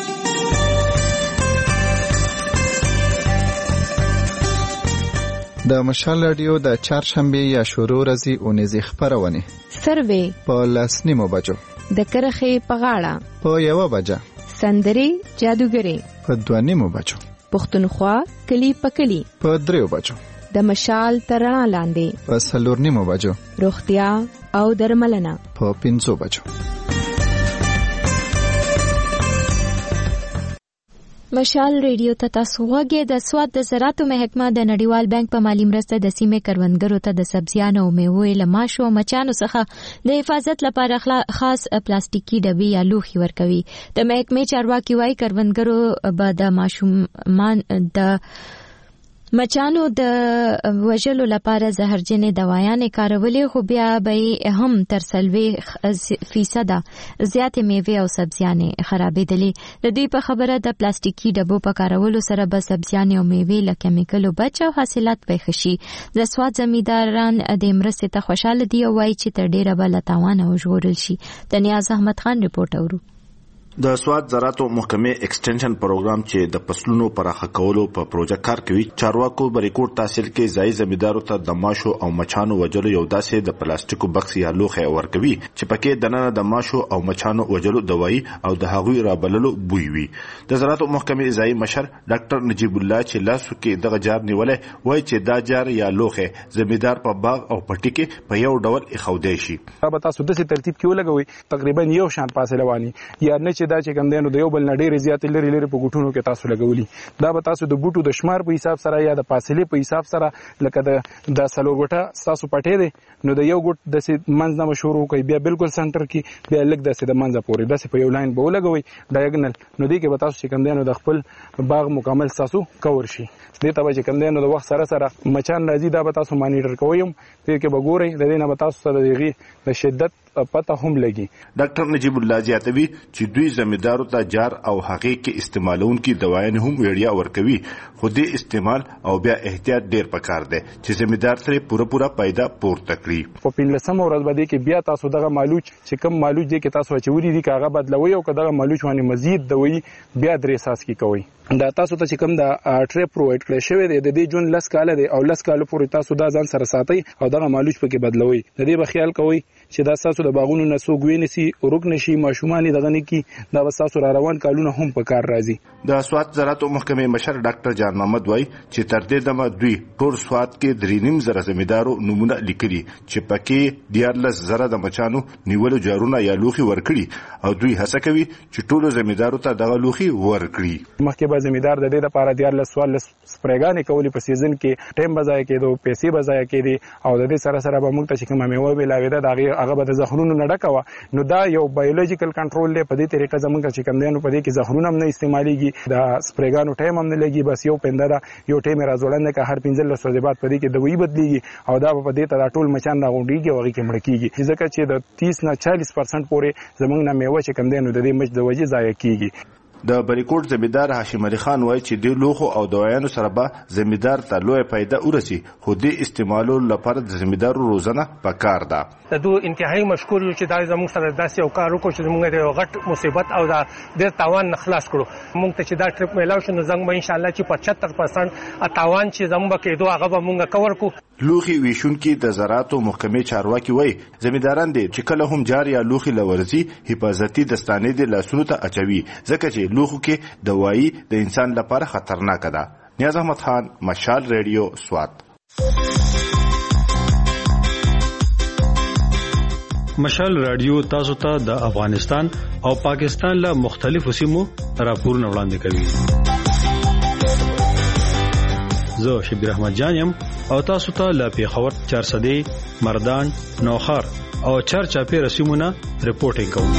د مشال رادیو د چهارشنبه یا شروع ورځې اونیزې خبرونه سروې په 10:30 بجو، د کرخې په غاړه په 1 بجه، سندري جادوګري په 2:30 بجو، پښتونخوا کلی په کلی په 3 بجو، د مشال ترنا لاندې په 4:30 بجو، روغتیا او درملنه په 5 بجو. مشال ریډیو ته تاسو غوږی. د سواد د زراعتو محکمه د نړیوال بانک په مالی مرسته د سیمې کروندګرو ته د سبزیانو او میوې له ماشو او مچانو څخه د حفاظت لپاره خاص پلاستیکي ډبې یا لوښي ورکوي. د محکمې چارواکي وايي کروندګرو به د مچانو د وژلو لپاره زهرجنې دوايانې کارولې، خو بیا به هم تر 40% زیاتې میوې او سبزیانې خرابېدلې. د دوی په خبره د پلاستیکي ډبو په کارولو سره به سبزیانې او میوې له کیمیکلو بچ او حاصلات به ښه شي. د سواد زمینداران د مرستې ته خوشاله دي او وایي چې تر ډیره به له تاوانه وژغورل شي. د نیاز احمد خان رپورټ اورو. د سواد زراعتو محکمې ایکسټنشن پروګرام چې د فصلونو پراخه کولو په پروژه کار کوي، چارواکو بریکوټ تحصیل کې ځای زمیندارو ته د ماشو او مچانو وجلو یو داسې د پلاستیکو بکس یا لوښي ورکوي چې پکې دننه د ماشو او مچانو وجلو دوايي او د هغوی رابللو بوی وي. د زراعتو محکمې ځای مشر ډاکټر نجیب الله چې لاسو کې دغه جار نیولې وایي چې دا جار یا لوښي زمیندار په باغ او پټي کې په یو ډول اخودای شي. به تاسو د ترتیب کې ولګوي تقریبا یو شان فاصله وانی یا نه چې دا چې کوم دینو د یو بل نډې زیات لري په ګټونو کې تاسو لګولي. دا به تاسو د بوټو د شمار په حساب سره یا د فاصله په حساب سره لکه د سلو ګټه تاسو پټې دي نو د یو ګټ د منځ نه شروع کوي بیا بالکل سنټر کې بیا لګ د منځه پورې د په یو لاین به ولګوي ډایګنل نو دی کې به تاسو چې کوم دینو د خپل باغ مکمل تاسو کور شي. دې ته چې کوم دینو د وخت سره مچان راځي دا به تاسو مانیټر کوئ دې کې به ګورئ د دې نه به تاسو سره د شدت پته هم لګي. ډاکټر نجیب الله زیاتوي چې دوی زمیندارو ته جار او هغې کې استعمالونکي دوايان هم ویډیا ورکوي، خو دې استعمال او بیا احتیاط ډیر پکار دی چې زمیندار ترې پوره پیدا پورته کړي. په 15 ورځ باندې کې بیا تاسو دغه مالوچ چې کوم مالوچ دی کې تاسو اچولي دي کاغه بدلوي او دغه مالوچ باندې مزید دوی بیا درې اساس کې کوي. دا تاسو ته چې کوم د ټری پرووایډ کړی شوی دی د دې جون 10 کال دی او 10 کال پورې تاسو دا ځان سره ساتي او دغه مالوچ پکې بدلوي. د دې به خیال کوئ چې دا تاسو د باغونو نسوګ وینسي ورک نشي ماشومان دغه نه کی دا تاسو را روان کالونه هم په کار راځي. د سواد زراعتو محکمې مشر ډاکټر جان محمد وای چې تر دې دمه دوی ټول سواد کې 3.5 زمیندارو نمونه لیکلي چې پکې 14,000 د مچانو نیولو جارونه یا لوخي ورکړي او دوی هڅه کوي چې ټول زمیندارو ته دغه لوخي ورکړي. مخکې به زمیندار د دې لپاره 14 سپریګانې کولې په سیزن کې ټیم بځای کېدو پیسې بځای کېدي او د دې سره به موږ ته چې کومه میوه بلاوي ده هغه به د زهرونو نه ډکوه. نو دا یو بایولوژیکل کنټرول دی. په دې طریقه زموږ چې کوم دینو په دې کې زهرونه هم نه استعماليږي د سپریګانو ټیم هم نه لګي بس یو پنده دا یو ټیم راځولنه که هر 15 ورځې بعد په دې کې دوی بدلیږي او دا په دې ته ټول مچان راغونډيږي او هغه کې مړ کیږي ځکه چې د 30 نه 40% پورې زموږ نه میوه چې کوم دینو د دې مچ د وجې ضایع کیږي. د بریکوټ زمیندار هاشم علي خان وایي چې د لوخو او دوايانو سره به زمیندار ته لوی پیدا ورسي، خو د استعمالو لپاره د زمیندارو روزانه پکار ده. د دوه انتهایی مشکور یو چې دا زموږ سره داسې یو کار وکړو چې موږ د غټ مصیبت او د ډېر تاوان نه خلاص کړو. موږ ته چې دا ټریپ میلاو شو نو زنګ به ان شاء الله چې 75% تاوان چې زموږ کېدو هغه به موږ کور کو. لوخي ویشونکي د زراعتو محکمې چارواکي وایي زمینداران دي چې کله هم جار یا لوخي لورزي حفاظتي دستانې د لاسونو ته اچوي ځکه چې لوخو کې دوايي د انسان لپاره خطرناک ده. نیاز احمد خان، مشال ریډیو، سوات. مشال رادیو تاسو ته د افغانستان او پاکستان له مختلفو سیمو راپورونه وړاندې کوي. زه شبیر احمد جانم او تاسو ته له پیښور، چارسدې، مردان، نوخار او چارچاپې رسیمونه رپورټینګ کوم.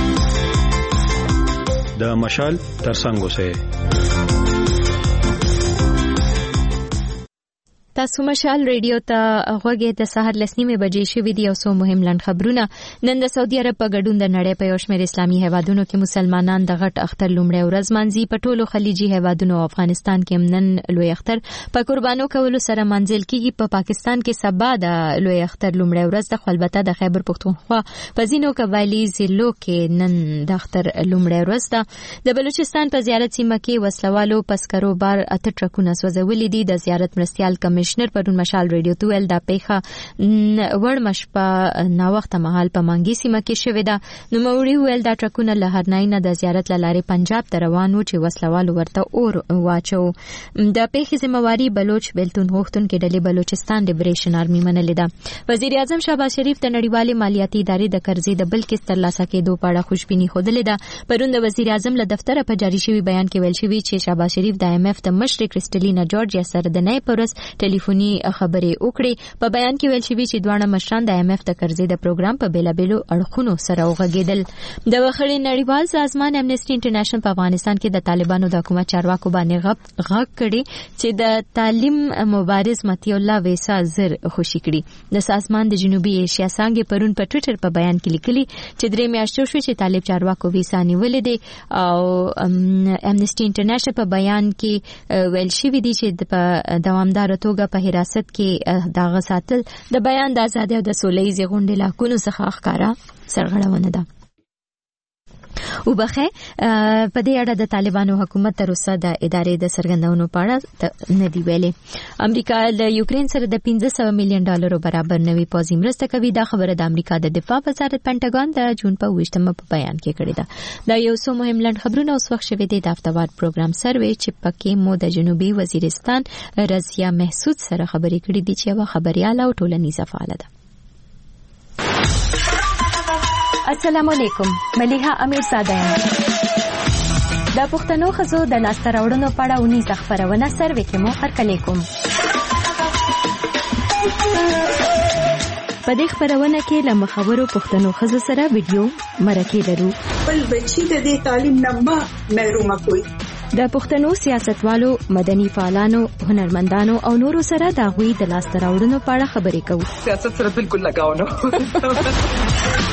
د مشال ترڅنګ اوسئ. تاسو مشال ریډیو ته غوږی د سحر لسنیمه بجې شوې دي او سو مهم لند خبرونه. نن د سعودي عرب په ګډون د نړۍ په یو شمېر اسلامي هیوادونو کې مسلمانان د غټ اختر لومړی ورځ مانځي. په ټولو خلیجي هیوادونو او افغانستان کې نن لوی اختر په قربانو کولو سره منځل کیږي. په پاکستان کې سبا د لوی اختر لومړی ورځ د البته د خیبر پختونخوا په ځینو قبایلی ضلعو کې نن د اختر لومړی ورځ ده. د بلوچستان په زیارت سیمه کې وسلوالو پسکرو بار اته ټرکونه سوځولي دي. د زیارت مرستیال کمشنر پرون مشال ریډیو ته ویل دا پیښه وړ مشپه نا وخت مهال په مانګي سیمه کې شوې ده. نو موري ویل دا ټرکونه له هرنای نه د زیارت لارې پنجاب ته روان وو چې وسلوالو ورته اور واچو. د پیښې ذمہواری بلوچ بیلتون غوښتونکو ډلې بلوچستان لیبریشن آرمي منلې ده. وزیر اعظم شهباز شریف د نړیوالې مالیاتي ادارې د قرضې د بل کیس ترلاسه کېدو په اړه خوشبیني خوده ده. پرون د وزیر اعظم له دفتر په جاری شوی بیان کې ویل شوی چې شهباز شریف د IMF د مشر کریسټلینا جورجیا سره د نه پرس ټلیفوني خبرې وکړې. په بیان کې ویل شوی چې دواړه مشران د IMF د قرضې د پروګرام په بیلابېلو اړخونو سره وغږیدل. د وخړې نړیوال سازمان امنیسټي انټرنیشنل په افغانستان کې د طالبانو د حکومت چارواکو باندې غږ کړي چې د تعلیم مبارز متی الله ویسا زر خوشي کړي. د سازمان د جنوبي ایشیا څنګه پرون په ټوئیټر په بیان کې لیکلي چې درې میاشتې شوې چې طالب چارواکو ویسا نیولې دي او امنیسټي انټرنیشنل په بیان کې ویل شوی دی چې په دوامدار توګه په حراست کې دغه ساتل د بیان د ازادۍ او د سوله‌ییز غونډې لاکونو څخه ښکارا سرغړونه ده. وبخه په دې اړه د طالبانو حکومت تر اوسه د ادارې د سرګندونو په اړه نه دی ویلي. امریکا د یوکرين سره د $500 مليون برابر نوي پوځي مرسته کوي. دا خبره د امریکا د دفاع وزارت پینټاګون د جون په 28مه په بیان کې کړې ده. دا یو څو مهم لند خبرونه اوس وخت شوي دي. د هفتوار پروګرام سروي چې پکې مو د جنوبي وزیرستان رضیا محسود سره خبرې کړې دي چې یو خبريال او ټولنیزه فعال ده. السلام علیکم، ملیحه امیرزاده یم. د پښتنو ښځو د لاسته راوړنو په اړه اونیزه خپرونه سروي کې مو هرکلی کوم. په دې خپرونه کې له مخورو پښتنو ښځو سره ویډیو مرکې لرو. بل بچی د دې تعلیم نه محروم کوي. د پښتنو سیاستوالو، مدني فعالانو، هنرمندانو او نورو سره د هغوی د لاسته راوړنو په اړه خبرې کوو. سیاست سره بالکل لګاو نه.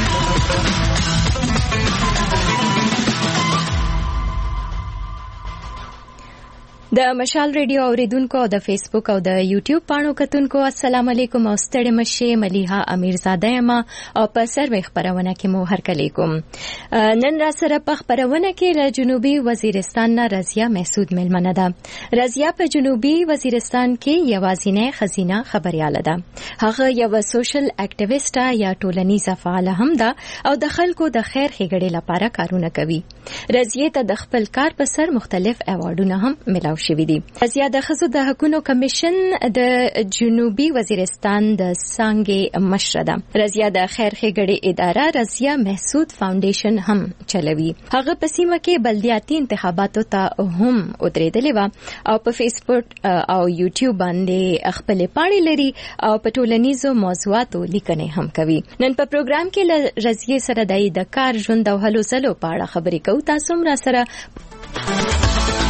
د مشال ریډیو اوریدونکو او د فیسبوک او د یوټیوب پاڼو کتونکو السلام علیکم او ستړي مشه. ملیحه امیرزاده یم او په سروي خبرونه کې مو هرکلی کوم. نن را سره په خبرونه کې له جنوبي وزیرستان نه رضیا محسود ملمنه ده. رضیا په جنوبي وزیرستان کې یوازینی خزینه خبرياله ده. هغه یو سوشل اکټیویسټ یا ټولنیزه فعال هم ده او د خلکو د خیر ښېګړې لپاره کارونه کوي. رضیا ته د خپل کار په سر مختلف ایوارډونه هم ملاو شوی دي. رضیا د ښځو د حقوقو کمیشن د جنوبي وزیرستان د څنګه مشره ده. رضیا د خیر ښېګړې اداره رضیا محسود فاونډیشن هم چلوي. هغه په سیمه کې بلدیاتي انتخاباتو ته هم ودرېدلې و او په فیسبوک او یوټیوب باندې خپل پاڼې لري او په ټولنیزو موضوعاتو لیکنې هم کوي. نن په پروګرام کې له رضیا سره د کار ژوند او هلو ځلو په اړه خبرې کوو. تاسو هم را سره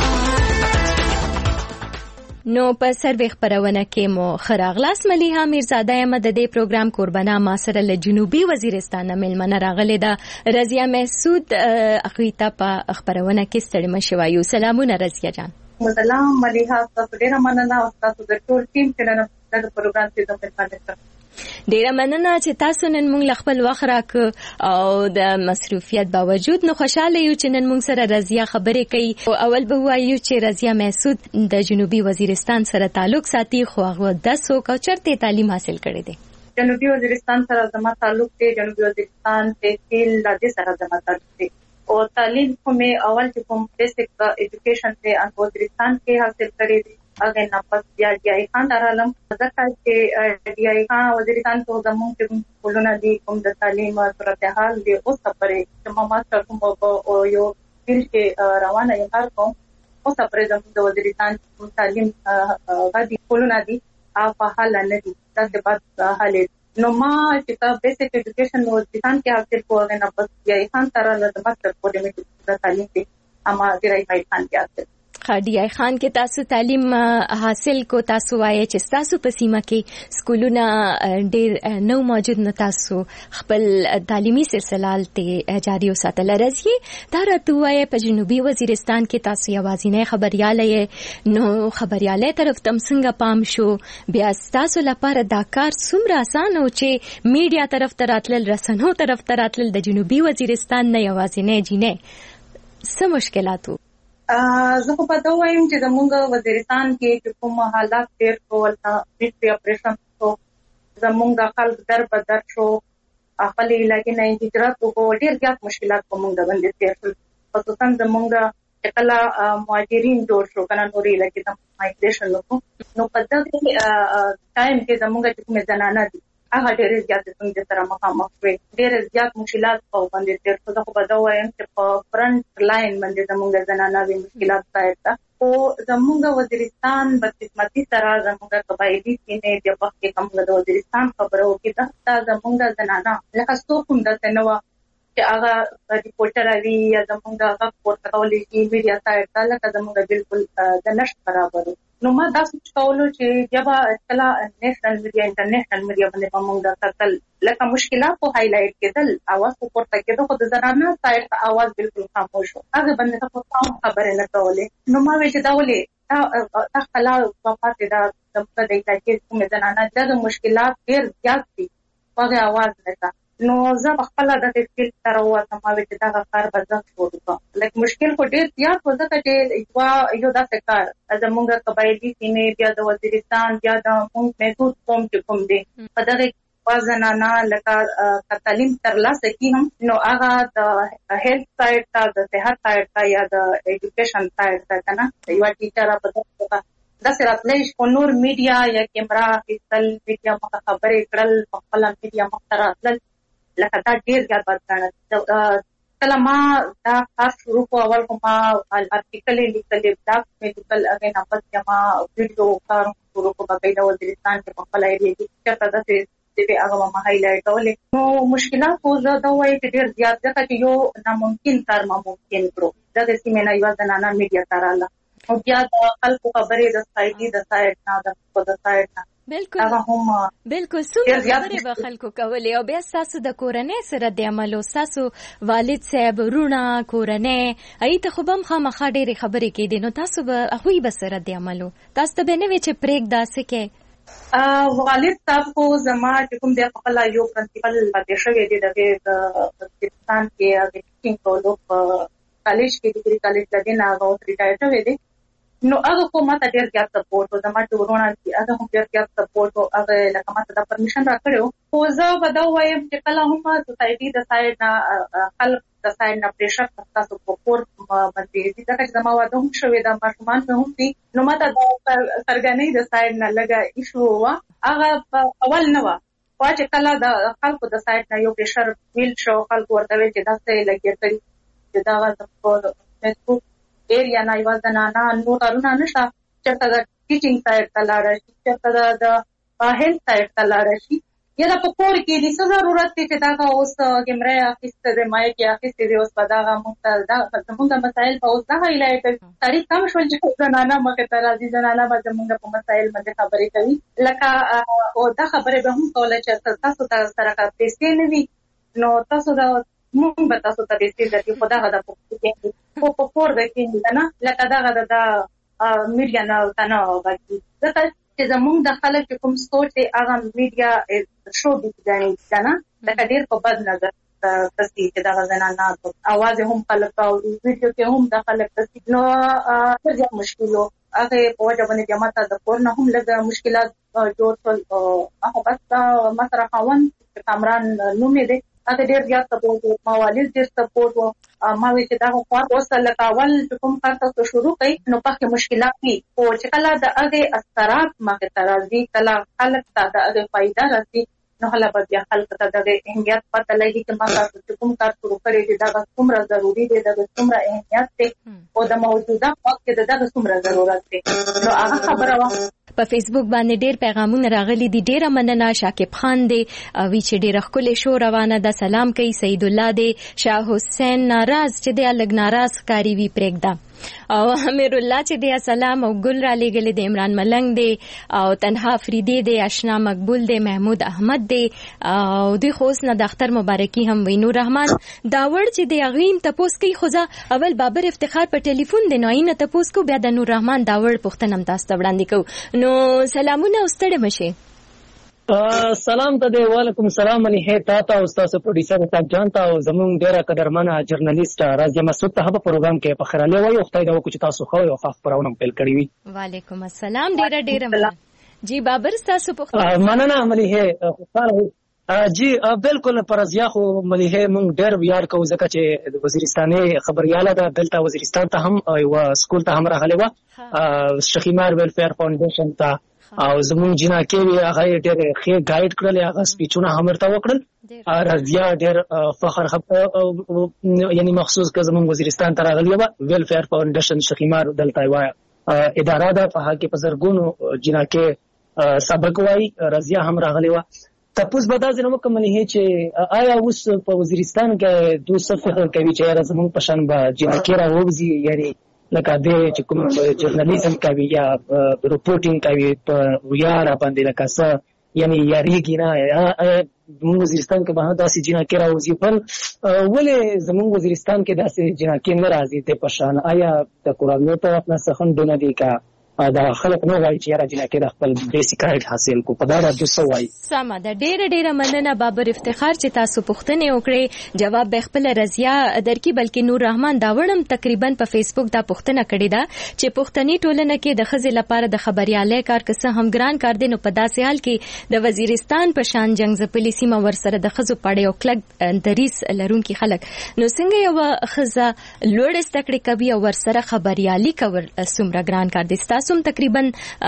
نو په سروي خبرونه کې مو خراغلاس. ملیحه امیرزاده یم د دې پروګرام قربانه ما سره له جنوبي وزیرستان ملمنه راغلې ده رضیا محسود. اخیته په خبرونه کې ستړي مشو وایو. سلامونه رضیا جان. سلام ملیحه، تاسو ډیره مننه او تاسو د ټول ټیم ته نن د پروګرام کې د خدمت ډیره مننه چې تاسو نن موږ خپل وخت راک او د مصروفیت باوجود نو خوشاله یو چې نن موږ سره رضیا خبرې کوي. اول به وایو چې رضیا محسود د جنوبي وزیرستان سره تعلق ساتي خو هغه د څوک او چرته تعلیم حاصل کړی دی. جنوبي وزیرستان سره زما تعلق دی. جنوبي وزیرستان تحصیل د سره زما تعلق دی او تعلیم کوم اول چې کوم بیسیک ایجوکیشن ته ان وزیرستان کې حاصل کړی دی. اگر نه پس بیا ډی خان دارالم ځکه چې ډی خان وزیرستان ته زموږ چې کولونه دي کوم د تعلیم صورتحال دی اوس خبرې چې ما ماستر کوم او یو فیل کې روانه یم هر کوم اوس خبرې زموږ د وزیرستان تعلیم غدي کولونه دي په حال نه دي. تاسو بعد حال نو ما چې بیسیک ایجوکیشن وزیرستان کې حاصل کوو نه پس ډی خان دارالم د ماستر پروګرام کې تعلیم دي اما ډی خان کې حاصل ډي آی خان کې تاسو تعلیم حاصل کو، تاسو وایي چې تاسو په سیمه کې سکولونه ډېر نو موجود، نو تاسو خپل تعلیمي سلسله ته جاري وساتل. راځي دا راته وایي په جنوبي وزیرستان کې تاسو یوازینی خبرياله یې، نو خبرياله طرف تم څنګه پام شو؟ بیا تاسو لپاره دا کار څومره اسانه و چې میډیا طرف ته راتلل، رسنیو طرف ته راتلل د جنوبي وزیرستان نه یوازینی جینې څه مشکلاتو؟ زه خو پته وایم چې زمونږ وزیرستان کې چې کوم حالات تیر کول میټری اپریشن شو، زمونږ خلک در بدر شو، خپل علاقې نه هجرت وکړو، ډېر زیات مشکلات په موږ باندې تیر شول. خصوصا زمونږ کله مهاجرین جوړ شو کنه نورې علاقې ته مایګریشن وکړو، نو په دغه ټایم کې زمونږ چې کومې زنانه دي هغه ډېرې زیاتې ستونزې سره مخامخ شوې، ډېر زیات مشکلات په باندې تیر شو. زه خو به دا وایم چې په فرنټ لاین باندې زمونږ زنانه مشکلات ظاهر ده، خو زمونږ وزیرستان بدقسمتي سره زمونږ قبایلي سیمې د وخت کې کوم د وزیرستان خبره وکړه، دا زمونږ زنانه لکه څوک هم داسې نه وه چې هغه ریپورټر وي یا زمونږ هغه پورته کولی شي میډیا سایډ ته، لکه زمونږ بالکل د نشت برابر. نو ما دا سوچ کولو چې جب کله نېشنل میډیا انټرنیشنل میډیا باندې په موږ د قتل لکه مشکلات په هایلایټ کېدل، اواز په پورته کېدو، خو د زنانه سایډ ته اواز بالکل خاموش و، هغه باندې څه خبرې نه کولې. نو ما وی چې دا ولې دا خلا وفات دا د علاقې کومې زنانه د مشکلات ډېر زیات دي، هغه اواز نه. نو زه خپل د تفصیل سره وته ما وی چې دا کار به زه شروع کړم، لکه مشکل خو ډېر زیات و، ځکه چې یو داسې کار زمونږ قبایلي سیمې بیا د وزیرستان بیا د مونږ محدود قوم چې کوم دی په دغه زنانه لکه تعلیم ترلاسه کړي هم، نو هغه د هیلث سایډ ته، د صحت سایډ ته یا د ایجوکیشن سایډ ته کنه یو ټیچر په دغه داسې راتلی شي، نور میډیا یا کیمرا اخیستل، میډیا مخه خبرې کړل، خپله میډیا مخته راتلل، لکه دا ډېر زیات بد ګڼل. کله ما دا کار شروع کړو، اول خو ما ارټیکل یې لیکلې، بلاګ مې لیکل، هغې نه پس بیا ما ویډیو کار شروع کړو باقاعده وزیرستان کې په خپله ایریا کې چېرته داسې دی هغه به ما هایلایټ کولې. نو مشکلات خو زه دا وایم چې ډېر زیات، ځکه چې یو ناممکن کار ما ممکن کړو، دغې سیمې نه یوه زنانه میډیا ته راغله، او بیا د خلکو خبرې د سایډي د سایډ نه د سایډ نه بالکل څومره خبرې به خلکو کولې، او بیا ستاسو د کورنۍ سره د عمل او ستاسو والد صاحب وروڼه کورنۍ هغې ته خو به هم خامخا ډېرې خبرې کېدې، نو تاسو به هغوی به سره د عمل تاسو ته به نه وي چې پرېږده څه کې؟ والد صاحب خو زما چې کوم دی خپله یو پرنسپل پاتې شوی دی دغې د وزیرستان کې هغې ټیچینګ کولو په کالج کې ډګري کالج له دې نه هغه اوس ریټایر شوی دی. نو هغه خو ماته ډېر زیات سپورټ و، زما چې ورونه دي هغه هم ډېر زیات سپورټ و، هغه لکه ماته دا پرمیشن راکړی و. خو زه به دا ووایم چې کله هم سوسایټي د سایډ نه خلک د سایډ نه پریشر ستاسو په کور باندې دي، ځکه چې زما واده هم شوی ده، ماشومان مې هم دي، نو ماته د سرګنۍ د سایډ نه لږه ایشو وه، هغه اول نه وه، خو چې کله د خلکو د سایډ نه یو پریشر فیل شو، خلکو ورته ویل چې داسې لګیا کړي چې دغه زموږ فیسبوک ایریا نه یوه زنانه نور کارونه نشته، چېرته د ټیچینګ سایډ ته لاړه شي، چېرته د هیلث سایډ ته لاړه شي، یا د په کور کې دي څه ضرورت دی چې دغه اوس کیمرې اخیستې دی، مایک یې اخیستې دی، اوس په دغه موږ ته زموږ مسایل په اوس دغه هایلایټ کوي، سړي کم شول چې زنانه مخې ته راځي، زنانه به زموږ په مسایل باندې خبرې کوي، لکه او دا خبرې به هم کوله چې تاسو ته سره پیسې نه وي، نو تاسو د مونږ به تاسو ته پیسې درکړي، خو دغه د پوښتنې خو په کور د کې ده نه، لکه دغه د میډیا نه ورته نه غږي، ځکه چې زموږ د خلک چې کوم سوچ دی هغه میډیا شو ګڼي که نه، لکه ډېر په بد نظر کسي چې دغه زنانه اواز هم خلک اوري، ویډیو کې هم د خلک کسي، نو ډېر زیات مشکل و، هغې په وجه باندې بیا ماته د کور نه هم لږ مشکلات جوړ شول. خو بس ما سره خاوند کامران نوم یې دی، هغه ډېر زیات سپورټ و، ما والد ډېر سپورټ و، ما وی چې دغه کار اوس لکه اول چې کوم کار تاسو شروع کړئ نو پکې مشکلات وي، خو چې کله د هغې اثرات مخې ته راځي، کله خلک ته د هغې فایده راسي، نو هله به بیا خلکو ته دغه اهمیت پته لګي چې ما تاسو چې کوم کار شروع کړی دی دغه څومره ضروري دی، دغه څومره اهمیت دی، او د موجوده وخت کې د دغه څومره ضرورت دی، نو هغه خبره وه. په فیسبوک باندې ډېر پیغامونه راغلي دي، ډېره مننه. شاکب خان دی وی چې ډېره ښکلې شو روانه ده، سلام کوي. سعید الله دی، شاه حسین ناراض چې دی لږ ناراض ښکاري وي پرېږده. او امیر الله چې دی سلام او ګل را لګل دی عمران ملنګ دی او تنها فریدی دی اشنا مقبول دی محمود احمد دی او دوی خوست نه د اختر مبارکي هم وي نور رحمان داوړ چې دی غیم تپوس کوي خوځه اول بابر افتخار په ټلیفون دی نو نه تپوس کو بیا د نور رحمان داوړ پښتنه هم تاسو ته وړاندې کو نو سلامونه واستړې مشه سلام ته دی وعلیکم السلام علیه تا او تاسو پروډوسر صاحب جان ته او زموږ ډیره قدرمنه جرنالیست راځي مسعود ته په پروګرام کې په خراله وایي خدای دا وکړي تاسو خو یو خاص پرونه پیل کړی وي وعلیکم السلام ډیره جی بابر تاسو په مننه علیه جی بالکل پرزیا خو مليحه مونږ ډېر ویار کوو ځکه چې د وزیرستاني خبرياله ده دلته وزیرستان ته هم او سکول ته هم راغلی و شخیمار ویلفیر فاونډیشن ته او زموږ جناکي وی هغه ډېر ښه گایډ کړل هغه سپیچونه هم ورته وکړل رضیا ډېر فخر یعنی مخصوص که زموږ وزیرستان ته راغلی و ویلفیر فاونډیشن شخیمار دلته وای اداره ده په هغه کې په زرګونو جناکي سبق وای رضیا هم راغلی و تاسو به دا ځنه وکمنه چې آیا اوس په وزیرستان کې دوه صفه کوي چې زموږ په شان به جناکي راوځي یعنی لکه د چې کوم جرنالیزم کوي یا رپورټینګ کوي په ویار باندې لکه څه یعنی یاریږي نه موږ وزیرستان کې به داسې جناکي راوځي پر ولې زموږ وزیرستان کې داسې جناکي نه راځي ته پشان آیا د قرآن په خپل څخه دی کا دا خلک نو وایي چې را جناکي د خپل بیسیک رائټ حاصل کو په دا د څه وایي سمه ده ډیره مننه بابر افتخار چې تاسو پوښتنه وکړې جواب به خپل رضیا درکې بلکې نور رحمان داوړم تقریبا په فیسبوک دا پوښتنه کړې ده چې پښتني ټولنه کې د خزې لپاره د خبريالۍ کار کسه هم ګران کار دي نو په داسې حال کې د وزیرستان په شان جنگ ځپلي سیمه ورسره د خزو پړې او کلک دریس لرونکي خلک نو څنګه یو خزه لوړ استکړې کوي او ورسره خبريالي کول سمره ګران کار دي تاسو تقریبا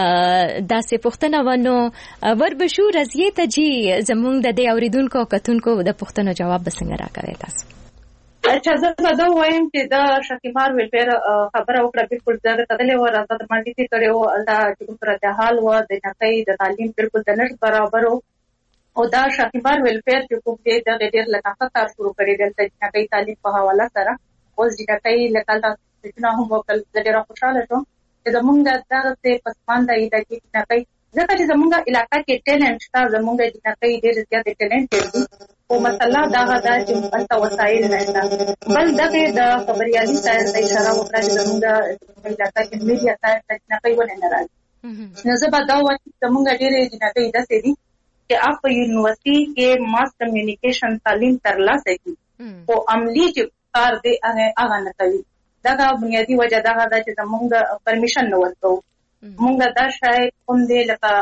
داسې پښتنه ونو وربشو رضیه ته جی زمونږ د دې اوریدونکو کتونکو د پښتنو جواب بسنګ راکوي تاسو اچھا زه دا وایم چې دا شکیمار ویلفیر خبره وکړه بالکل زه تدلې و راځه د مالتي کړو دا چې کوم حال و د نقي د تعلیم بالکل د نش برابر او دا شکیمار ویلفیر چې کوم دې د ډېر لکه کار شروع کړی د نقي تعلیم په حواله سره اوس د نقي لکه تاسو چې هم وکړل ډېر خوشاله شوم چې زمونږ دغه پسمانده ایده کې نقي ځکه چې زمونږ علاقې کې ټیلنټ شته زمونږ د نقي ډېر زیات ټیلنټ دی او مثلا دا دا چې په وسایل نشته بل دغه د خبريالي سره اشاره وکړه چې زمونږ علاقې کې میډیا سره نقي ونه ناراض نو زه به دا وایم چې زمونږ ډېر نقي داسې دي چې آپ یونیورسيټي کې ماس کمیونیکیشن تعلیم ترلاسه کړي او عملی چې کار دی هغه نه کوي دا بنیادی وجه دا ده چې زمونږ پرمیشن نه ورکو مونږ دا شای کوم دی لکه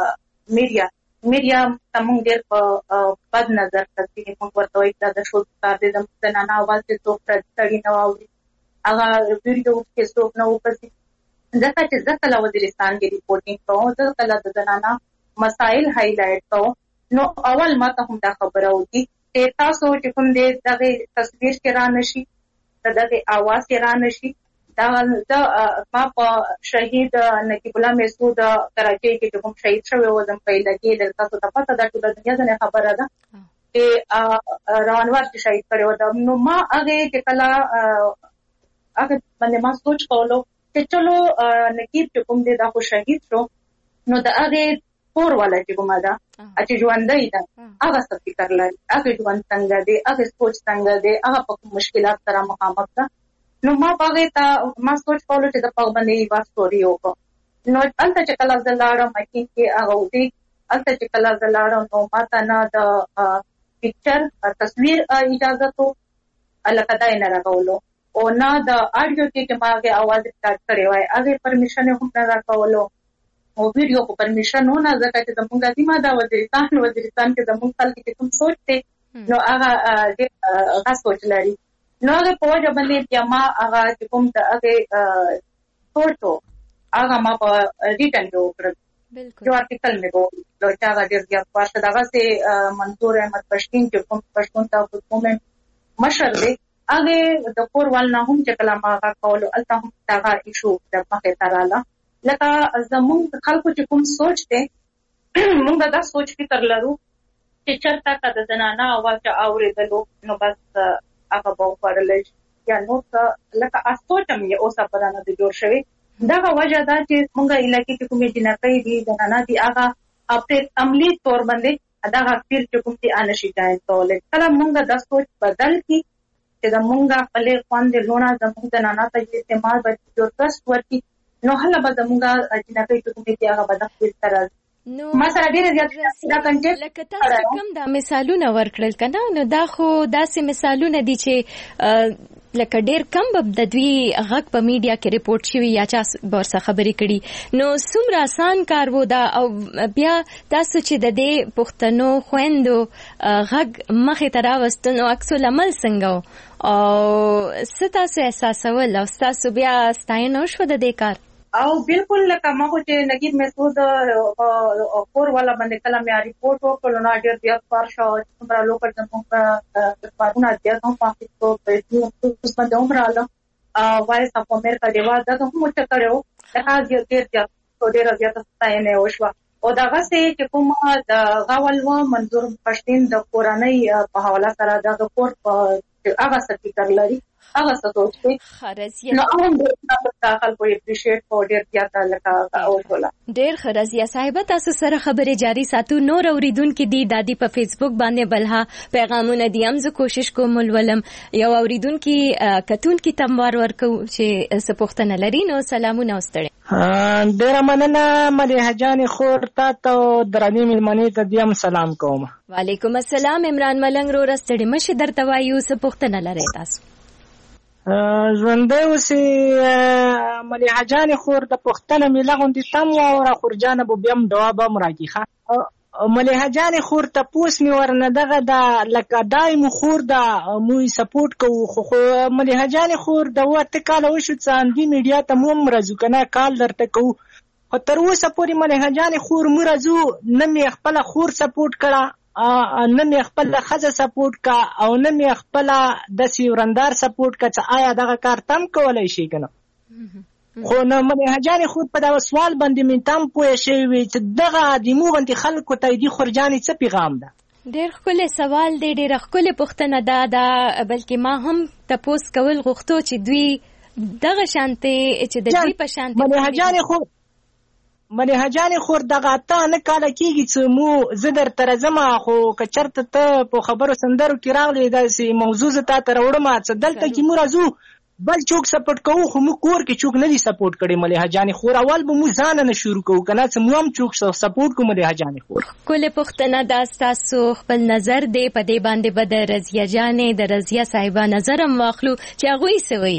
میډیا زمونږ ډېر په بد نظر کوي موږ ورته وایي دا د شوت کار دی د زنانه اواز چې څوک تړي نه واوري هغه ویډیو کې څوک نه وکړي ځکه چې زه کله وزیرستان کې ریپورټینګ کوم زه کله د زنانه مسایل هایلایټ کوم نو اول ما ته هم دا خبره وکړي چې تاسو چې کوم دی دغه تصویر کې را نشي دغه आवाज کې را نشي دا ما په شهید نقیب الله مسعود کراچۍ کې کوم شهید شوی و زم په لګي د تاسو ته پته ده ټول دنیا ځنه خبره ده چې روانوار چې شهید کړو دا نو ما هغه چې کله هغه باندې ما سوچ کولو چې چلو نقیب کوم دې دا خو شهید شو نو دا هغه پور والا چې کومه ده چې ژوندۍ ده هغه څه فکر لري هغه ژوند څنګه دی هغه سوچ څنګه دی هغه په مشکلات سره مخامخ ده نو ما هغه ته ما سوچ کولو چې د پاو باندې یو ستوري وکړو نو البته چې کله زلاړم مکین کې هغه ودی البته چې کله زلاړم نو ماته نه د پکچر تصویر اجازه تو الکه دا نه راغولو او نه د اډیو کې ما هغه आवाज ریکارډ کړی وای هغه پرمیشن هم نه راکولو او ویډیو کو پرمیشن نه ځکه چې زمونږ سیمه دا وزیرستان کې زمونږ خلک چې کوم سوچ نو هغه سوچ لري نو هغه په وجه باندې چې ما هغه چې کوم د هغه فوټو هغه ما په ریټن کې وکړ جو آرټیکل مې وو چې هغه ډېر زیات پاتې دغه سه منصور احمد پښتين چې کوم پښتون ته موومېنټ مشر دی هغه د کور والنا هم چې کلام هغه کول الته هم دغه ایشو د مخه تراله لکه زمونږ خلکو چې کوم سوچ دی مونږ دا سوچ فکر لرو چې چرته کا د زنانه اواز اورېدلو نو بس هغه به وړل یا نور لکه اسوچم یې اوسه پرانه د جوړ شوی دغه وجه دا چې مونږه علاقې کې کومې جنکۍ دي زنانه دي هغه په عملي تور باندې دغه پیر چې کوم دي انشي ځای کولای کله مونږه د سوچ بدل کی چې د مونږه خپل خواندې لونه زموږ زنانه ته استعمال باندې جوړ کس ورکی نو هله به زموږه جنکۍ چې کوم دي هغه بدل پیر سره نو ما سره ډېر زیات دا کنټیکټ لکه تاسو کوم دا مثالونه ورکړل کنه نو دا خو داسې مثالونه دي چې لکه ډېر کم د دوی غږ په میډیا کې ریپورت شوی یا چا ورسره خبرې کړي نو څومره آسان کار و دا او بیا تاسو چې د دې پښتنو خويندو غږ مخې ته راوستل نو عکس العمل څنګه او څه تاسو احساسول او تاسو بیا ستاینه شو د دې کار او بالکل لکه ما خو چې نګیر مسعود کور والا باندې کله مې ریپورت وکړ نو ډېر زیات فار شو څومره لوکل زموږ کارونه زیات هم پاتې شو په دې اوس باندې عمره وایس اپ امریکا دیوا دا هم څه کړو دا ډېر زیات ستاینه وشوه او دا غسه چې کومه د غاول و منظور پښتين د قرآنی په حواله سره د کور په هغه سپیکر لري هغه څه سوچي خرازیه نو هم د خلکو اپریشیټ کو ډېر زیات لکه او ټوله ډېر خرازیه صاحب تاسو سره خبرې جاری ساتو نور اوریدونکو دي دادی په فیسبوک باندې بلها پیغامونه دي هم زه کوشش کوم ولولم یو اوریدونکو کتونکو تموار ورکو چې څه پوښتنه لري نو سلامونه واستړي ډېر مننه مليحه جان خور تاسو درنې ملمنې ته دیم سلام کوم وعلیکم السلام عمران ملنګ رو رستړي مشه درته وایو څه پوښتنه لري تاسو ژوندې اوسې مليحه جان خور د پښتنه مله غوندي تم او را خورجان بو بیم جواب مراجعه مليحه جان خور ته پوس می ورنه دغه د لکه دایم خور د موي سپورټ کو خو مليحه جان خور د وته کال وشو څاندي میډیا ته مو مرزو کنه کال درته کو خو تر اوسه پورې مليحه جان خور مرزو نه می خپل خور سپورټ کړه نه مې خپل خزه سپورټ کا او نه مې خپل د سیورندار سپورټ کا چې آیا دغه کار تم کولای شي کنه خو نو مليحه جان خود په دا سوال باندې من تم پوه شي چې دغه د مو باندې خلکو ته دی خورجاني څه پیغام ده ډېر ښکلی سوال دی ډېر ښکلی پوښتنه ده بلکې ما هم تپوس کول غوښتو چې دوی دغه شانتي چې د دوی په شانتي مليحه جان خو مليحه جان خور دغه تا نه کاله کیږي چې مو زدر تر زما خو کچرته ته په خبرو سندرو کې راغلي داسې موضوع ته تر وړم چې دلته کې مو راځو بل چوک سپورټ کوو خو مو کور کې چوک نه دي سپورټ کړي مليحه جان خور اول به مو ځان نه شروع کوو کنه چې مو هم چوک سپورټ کوو مليحه جان خور کله پښتنه دا تاسو خپل نظر دی په دې باندې بد رضیه جانې د رضیه صاحبہ نظر واخلو چې هغه یې سوي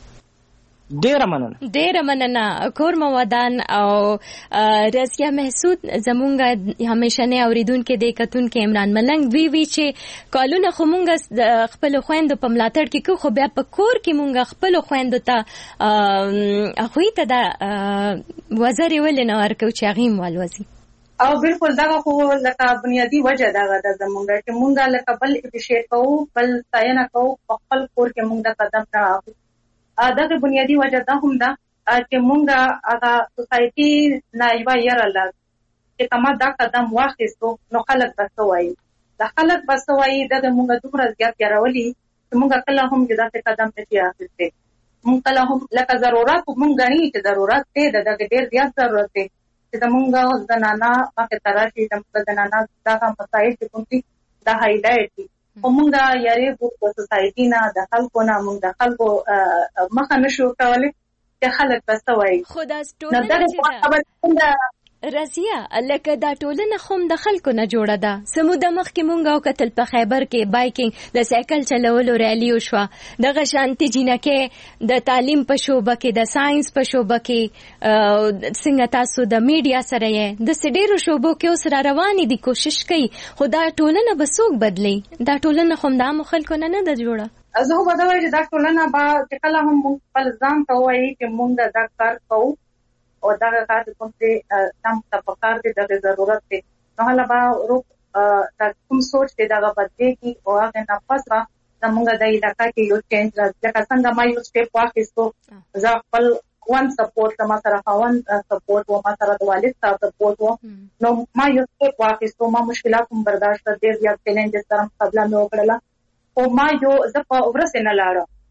ډېر مننه کور مودان او رضیه محسود زمونږ همیشنه اوریدونکو د کتونکو عمران ملنګ وی چې کالونه خو مونږ خپل خويندو په ملاتړ کې خو بیا په کور کې مونږ خپل خويندو ته هغه ته د وزیر ولنه ورکو چې هغه مولوزي او بالکل دا خو لکه بنیادی وجه دا د زمونږ چې مونږ لکه بل اپریشیټ کوو بل ستاینه کوو په خپل کور کې مونږ د قدم راغلو دغه بنیادی وجه دا هم ده چې مونږه هغه سوسایټي نایوا یاره لږ چې کما دا قدم واخیستو نو خلک بس وایي دا خلک بس وایي دغه مونږه دومره زیات یارولي چې مونږه کله هم جدا څه قدم نشي اخیسته مونږ کله هم لکه ضرورت مونږ غني چې ضرورت دی دغه ډېر زیات ضرورت دی چې مونږه زنانا مخه تراشي د زنانا دغه مسایل چې کوم دي دا هایلایټ دي مونږه یاري په سوسایټي نه د خلکو نه مونږ د خلکو مخه نشو کولای چې خلک بس وایي خدا ټولنه رضیه لکه دا ټولنه خو د خلکو نه جوړه ده سمو د مخ کې مونږ او قتل په خیبر کې بایکینګ د سایکل چلولو ریلی وشو دغه شانتي جنکه د تعلیم په شوبه کې د ساينس په شوبه کې څنګه تاسو د میډیا سره یې د سډیرو شوبو کې اوس را روانې دي کوشش کوي خو دا ټولنه بسوک بدلی دا ټولنه خو د خلکو نه ده جوړه زه به دا وایم چې دا ټولنه با چې کله هم مونږ خپل ځان ته وایي چې مونږ دا کار کوو او دا کار کوم چې تم تفکر دې د ضرورت دی نو هله با رو دا کوم سوچ دې دا بدلې کی او هغه نه پس را د مونږ د علاقې کې یو چینج راځي لکه څنګه ما یو سټیپ واخیستو زه خپل وان سپورټ ما سره خاون سپورټ و ما سره د والد سره سپورټ و نو ما یو سټیپ واخیستو ما مشکلات هم برداشت کړې زیات چیلنجز سره مقابله مې وکړله او ما یو زه په ورسې نه لاړم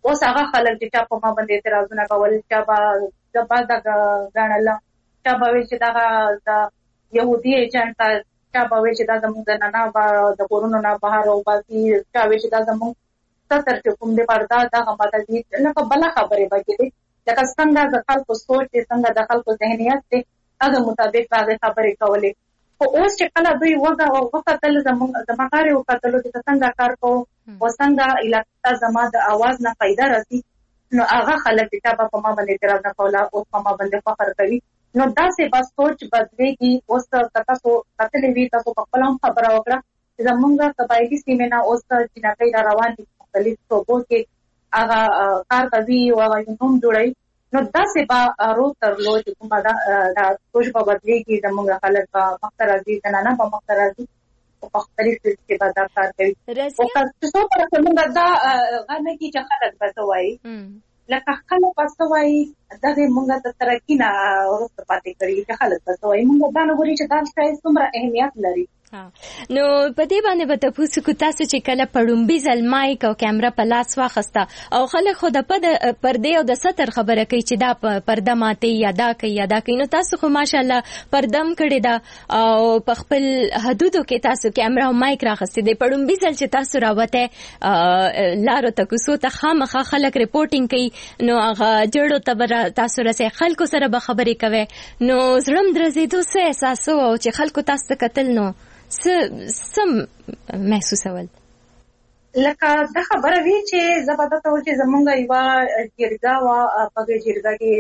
اوس هغه خلک چې په ما باندې اعتراضونه کول چې با د غاڼل چې به چې دا يهودي ایجنټ چې به چې دا زموږ نه د کورونو نه بهر او باسي چې دا زموږ ستر چې کوم دې پردا دا غمته دي لکه بل خبره بګي لکه څنګه د خلکو سوچ دي څنګه د خلکو ذهنیت دي هغه مطابق هغه خبرې کولې خو اوس چې کله دوی وکتل زموږ د مخاري وکتل چې څنګه کار کوو او څنګه علاقه زما د आवाज نه फायदा راځي نو هغه خلک چې په ما باندې اعتراض نه کولا او په ما باندې فخر کوي نو دا سه بس سوچ بدلېږي اوس تاسو کتلې وی تاسو په خپل خبره وکړه چې زموږ قبایلی سیمه نه اوس چې نه روان دي مختلف صوبو کې هغه کار کوي او هغه نوم جوړي نو دا سه با رو تر لو چې کومه دا سوچ په بدلېږي زموږ خلک په مخترازي نه په مخترازي په مختلف کې به دا کار کوي او تاسو په کومه دا غنه کې چې خلک بتوي لکه خلک بتوي دغه موږ د ترکینه ورته پاتې کړی چې خلک بتوي موږ دا نه غوړي چې دا څومره اهمیت لري نو په دې باندې به تاسو کو تاسو چې کله پړومبي ځل مایک او کیمرا په لاس واخسته او خلک خو د پردې او د ستر خبره کوي چې دا پرده ماته یا دا کوي نو تاسو خو ماشاءالله پردم کړی دا او په خپل حدودو کې تاسو کیمرا او مایک راخسته دي پړومبي ځل چې تاسو راوته لارو تاسو ته خامخا خلک ریپورتینګ کوي نو هغه جوړو تبر تاسو رسې خلکو سره به خبرې کوي نو زړم درځي دوه احساس او چې خلکو تاسو کتل نو سم محسوسول لکه دا خبره وی چې زبردست او چې زمونږ یو جرګه وا په جرګه کې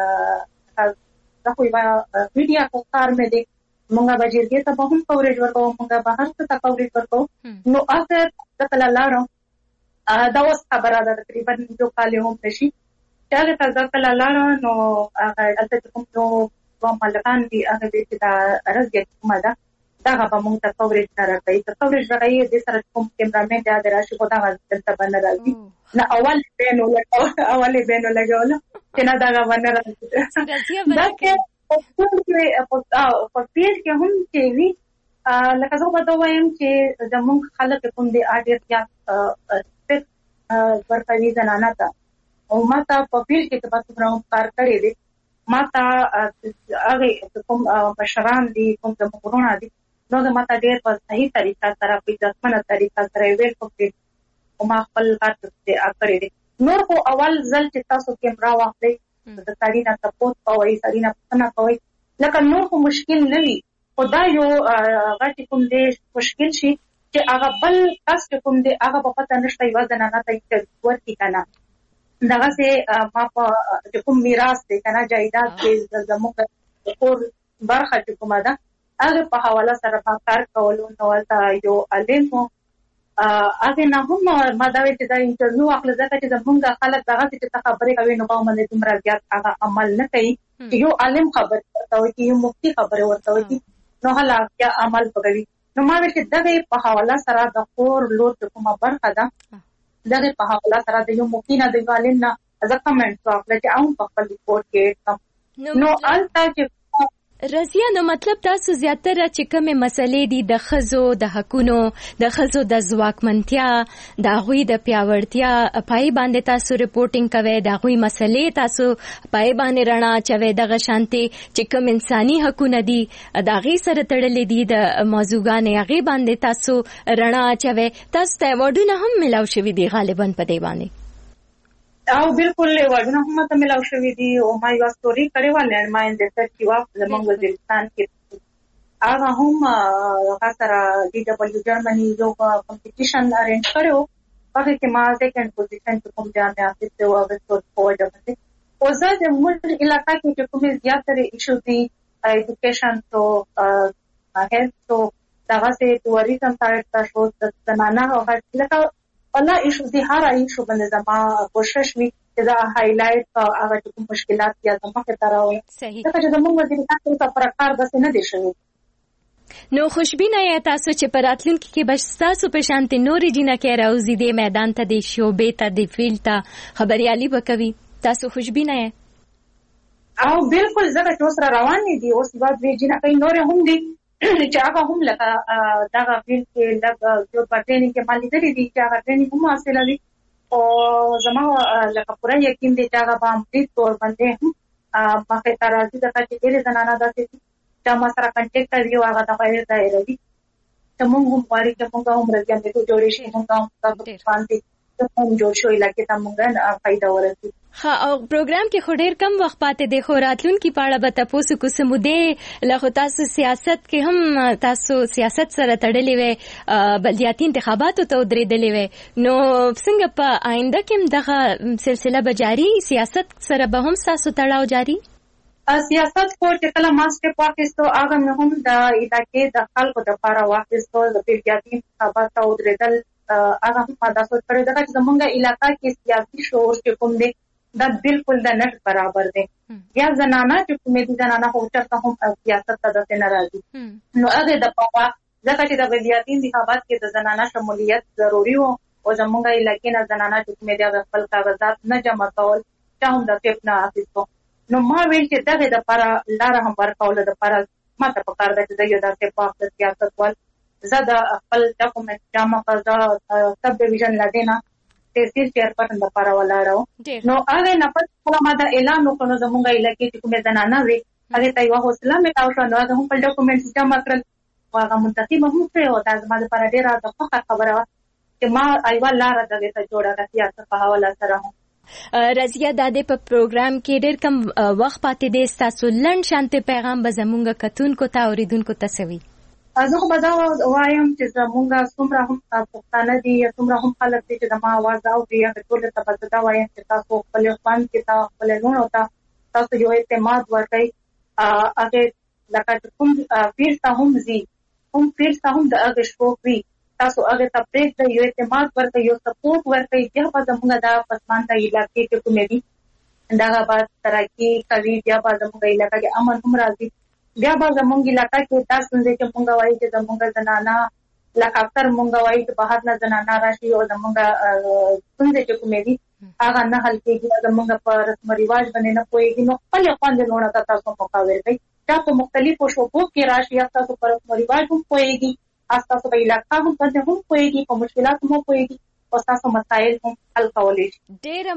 دا خو یو میډیا کو کار مې دي مونږه به جرګه ته په هم کورېج ورکو مونږه به هر څه ته کورېج ورکو نو اخر تکلا لارو دا اوس خبره ده تقریبا جو کال هم نشي چې هغه تکلا لارو نو هغه کوم نو مالکان دي هغه چې دا راځي کومه ده دا به موږ ته کورېج نه راځي ته کورېج راځي د سره کوم کیمرامین دا دراشي کو دا غلطه باندې راځي نه اول بینو لګول چې نه دا باندې راځي دا کې په پیل کې هم چې وی لکه زه به وایم چې زموږ خلک کوم دي اډیر یا ورپوي زنانه تا او ماته په پیل کې تاسو راو کار کړی دي ماته هغه کوم بشران دي کوم د مخورونه دي نو د ماته ډېر په صحیح طریقه سره په ځمنه طریقه سره ویل کوي او ما خپل کار ته اکړې دي نور خو اول ځل چې تاسو کیمرا واخلئ د سړی نه سپورټ کوي سړی نه پنه کوي لکه نور خو مشکل نه وي خدا یو غټ کوم دې مشکل شي چې هغه بل تاسو کوم دې هغه په پته نشته یو ځنه نه ته ورتي کنه دغه سه ما په کوم میراث دې کنه جایداد کې زموږ کور برخه کومه ده هغه په حواله سره کار کولو نو تا یو علم هغه نه هم ما دا وی چې دا انټرویو اخلي ځکه چې زمونږ خلک دغه چې خبرې کوي نو باندې تمره زیات هغه عمل نه کوي یو عالم خبر ورته وي یو مفتي خبر ورته وي نو هلا بیا عمل کوي نو ما وی چې دغه په حواله سره د خور لور کومه برخه ده دغه په حواله سره د یو مفتي نه د عالم نه ځکه کمنټ واخلي چې اون په خپل ریپورت کې نو البته چې رضیه نو مطلب تاسو زیاتره چې کومه مسلې دي د خزو د حقونو د خزو د ځواکمنتیا د غوي د پیاوړتیا پای باندې تاسو ریپورتینګ کوي د غوي مسلې تاسو پای باندې رڼا چوي د غشانتي چې کوم انساني حقونه دي د غي سره تړلې دي د موضوعګانې غي باندې تاسو رڼا چوي تاسو ته وډونه هم ملاو شوي دي غالبا په دی باندې او بالکل وژنه هم ته ملاو شوې دي او ما یو ستوري کړې و لړماین د تر چې واف زمونږ وزیرستان کې هغه هم خاصره ډي ډبلیو جرمني یو کمپټیشن ارینج کړو هغه کې ما سیکنډ پوزیشن ته کوم ځای نه اخیسته او هغه څو پوهه ده او زه د موږ علاقې کې کومې زیاتره ایشو دي ایجوکیشن تو هیلث تو دغه سه ټوریزم تاسو د زمانہ او لکه الله ایشو دي هر ایشو باندې زما کوشش وی چې دا هایلایټ هغه کوم مشکلات یا زموږه تراوي صحیح دا چې زموږ وزیرستان ته پرکار د څه نه دي شوی نو خوشبینه یا تاسو چې پراتلونکو کې بش تاسو په شانتي نوري جنہ کې راوځي د میدان ته د شوبې ته د فیلډ ته خبريالي وکوي تاسو خوشبینه او بالکل زړه چې سره روان دي اوس بعد وی جنہ کوي نور هم دي چې هغه هم لکه دا فیلډ کې لږ جو پټینګ کې مالي درې دي چې هغه ټریننګ هم حاصله دي او زما لکه پوره یقین دی چې هغه به عملي تور باندې مخې ته راځي ځکه چې ډېرې زنانه داسې دي چې ما سره کنټیکټ کوي او هغه دغه یې ځایروي چې موږ هم غواړي چې موږ هم رضیانې ته جوړې شي موږ هم تاسو باندې هم جوړ شو علاقې ته موږ فائدہ ورسي. ها او پروګرام کې خو ډېر کم وخت پاتې دی خو راتلونکي په اړه به تاسو کو سمودې له تاسو سیاست کې هم تاسو سیاست سره تړلې وي بلدیاتي انتخاباتو ته درېدلې وي نو څنګه په آینده کې دغه سلسله به جاری سیاست سره به هم تاسو تړاو جاری سیاست کو چې کله ماسټر پاکستان هغه نه هم د علاقې د خلکو د لپاره واخیستو د بلدیاتي انتخاباتو درېدل هغه هم تاسو کړی دا چې زمونږ علاقې کې سیاسي شعور چې کوم دی دا بالکل د نش برابر دی یا زنانه چې کومې دي زنانه خو چرته هم سیاست ته د ناراضي نو هغه د پاوا ځکه چې د بلدیاتي انتخابات کې د زنانه شمولیت ضروری وو او زمونږ علاقې نه زنانه چې کومې دي خپل کاغذات نه جمع کول چې هم د پیپ نه اخیستو نو ما ویل چې دغه د لپاره لار هم ورکول د لپاره ماته پکار ده چې د داسې په سیاست ول زدا خپل ډاکومنټ جمع کړه سب ډیویژن لدینا تحصیل چیرپرسن د لپاره ولاړو نو هغه نه پټه ما دا اعلان وکړو زمونږ علاقې چې کومه زنانه وي هغه ته یو حوصله مې تاسو نو هغه هم خپل ډاکومنټ جمع کړل هغه منتخب هم کړو دا زما لپاره ډیره د فخر خبره چې ما ایوا لار دغه ته جوړه سیاست په حواله سره رضیه د دې په پروګرام کې ډېر کم وخت پاتې دی تاسو لنډ شانته پیغام به زمونږ کتونکو ته اوریدونکو ته سوي زه خو به دا وایم چې زمونږ څومره هم پښتانه دي یا څومره هم خلک دي چې زما اواز اوري یا ټول ته به دا وایم چې تاسو خپل خوان کې تاسو خپل لونو تاسو یو اعتماد ورکړئ هغه لکه کوم پیرسته هم زی هم پیرسته هم د هغه شپوي تاسو هغه ته پرېږدئ یو اعتماد ورکړئ یو سپورټ ورکړئ بیا به زمونږ دا پسمانده علاقې کې کومې دي دغه به ترقي کوي بیا به زمونږ علاقه کې امن هم راځي بیا به زمونږ علاقه کې دا څنګه چې مونږ وایي چې زمونږ زنانه لکه اکثر مونږ وایي چې بهر نه زنانه راشي او زمونږ څنګه چې کومې دي هغه نه حل کېږي زمونږ په رسم رواج باندې نه پوهېږي نو خپل خوند لونه ته تاسو مقابل کوي دا په مختلفو شوبو کې راشي تاسو په رسم رواج هم پوهېږي تاسو په علاقه هم پوهېږي په مشکلات هم پوهېږي او تاسو مسائل هم حل کولی شي. ډېره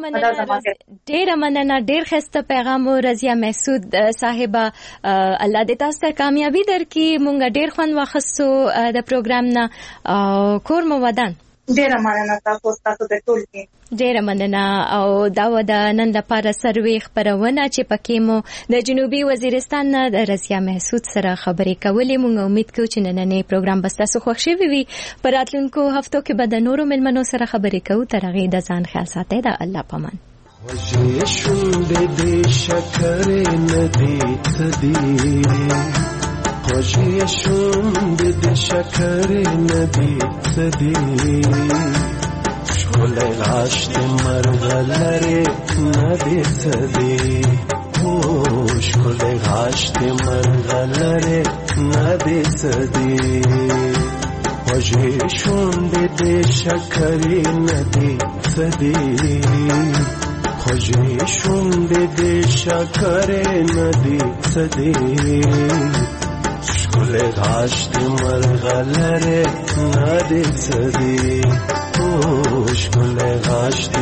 مننه ډېر ښایسته پیغام رضیه محسود صاحب الله دې تاسو ته کامیابي درکړي مونږ ډېر خوند واخیستو د پروګرام نه کور مو ودان ډېره مننه تاسو د ټول کې ډېره مننه او دا و د نن لپاره سروي خبرونه چې پکې مو د جنوبي وزیرستان نه د رضیه محسود سره خبرې کولې مونږ امید کوو چې نننې پروګرام به ستاسو خوښ شوی وي په راتلونکو هفتو کې به د نورو مېلمنو سره خبرې کوو تر هغې د ځان خیال ساتئ د الله پامان خوږې شونډې دې شکرې نه دي څه دي خوږې شونډې دې شکرې نه دي څه دي ښکلی غاښ دې مرغلرې نه دي څه دي ښکلی غاښ دې مرغلرې نه دي څه دي خوږې شونډې دې شکرې نه دي څه دي خوږې شونډې دې شکرې نه دي څه دي ښکلی غاښ دې مرغلرې نه دي څه دي ښکلی غاښ دې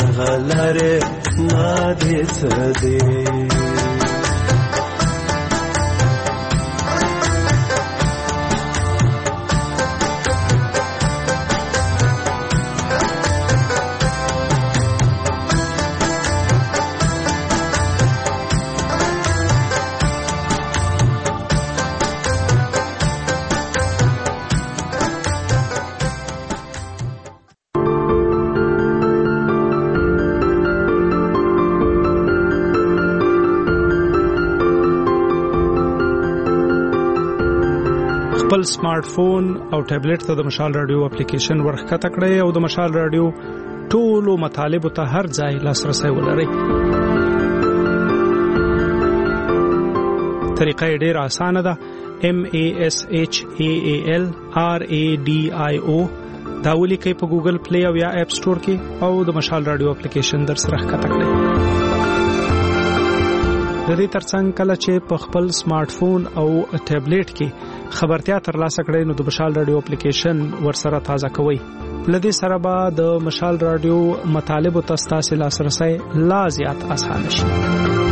مرغلرې نه دي څه دي خپل سمارټ فون او ټابلیټ ته د مشال رادیو اپلیکیشن ورخته کړئ او د مشال رادیو ټولو مطالبه ته هر ځای لاسرسي ولرئ. طریقه ډېر اسانه ده MASHAAL RADIO دا ولیکئ په ګوګل پلی او یا اپ سٹور کې او د مشال رادیو اپلیکیشن در سره ښکته کړئ. د دې ترڅنګ کله چې په خپل سمارټ فون او ټابلیټ کې خبرتیا ترلاسه کړئ نو د مشال رادیو اپلیکیشن ورسره تازه کوئ لدې سره به د مشال رادیو مطالب او تاسو لاسرسي لا زیات اسانه شي.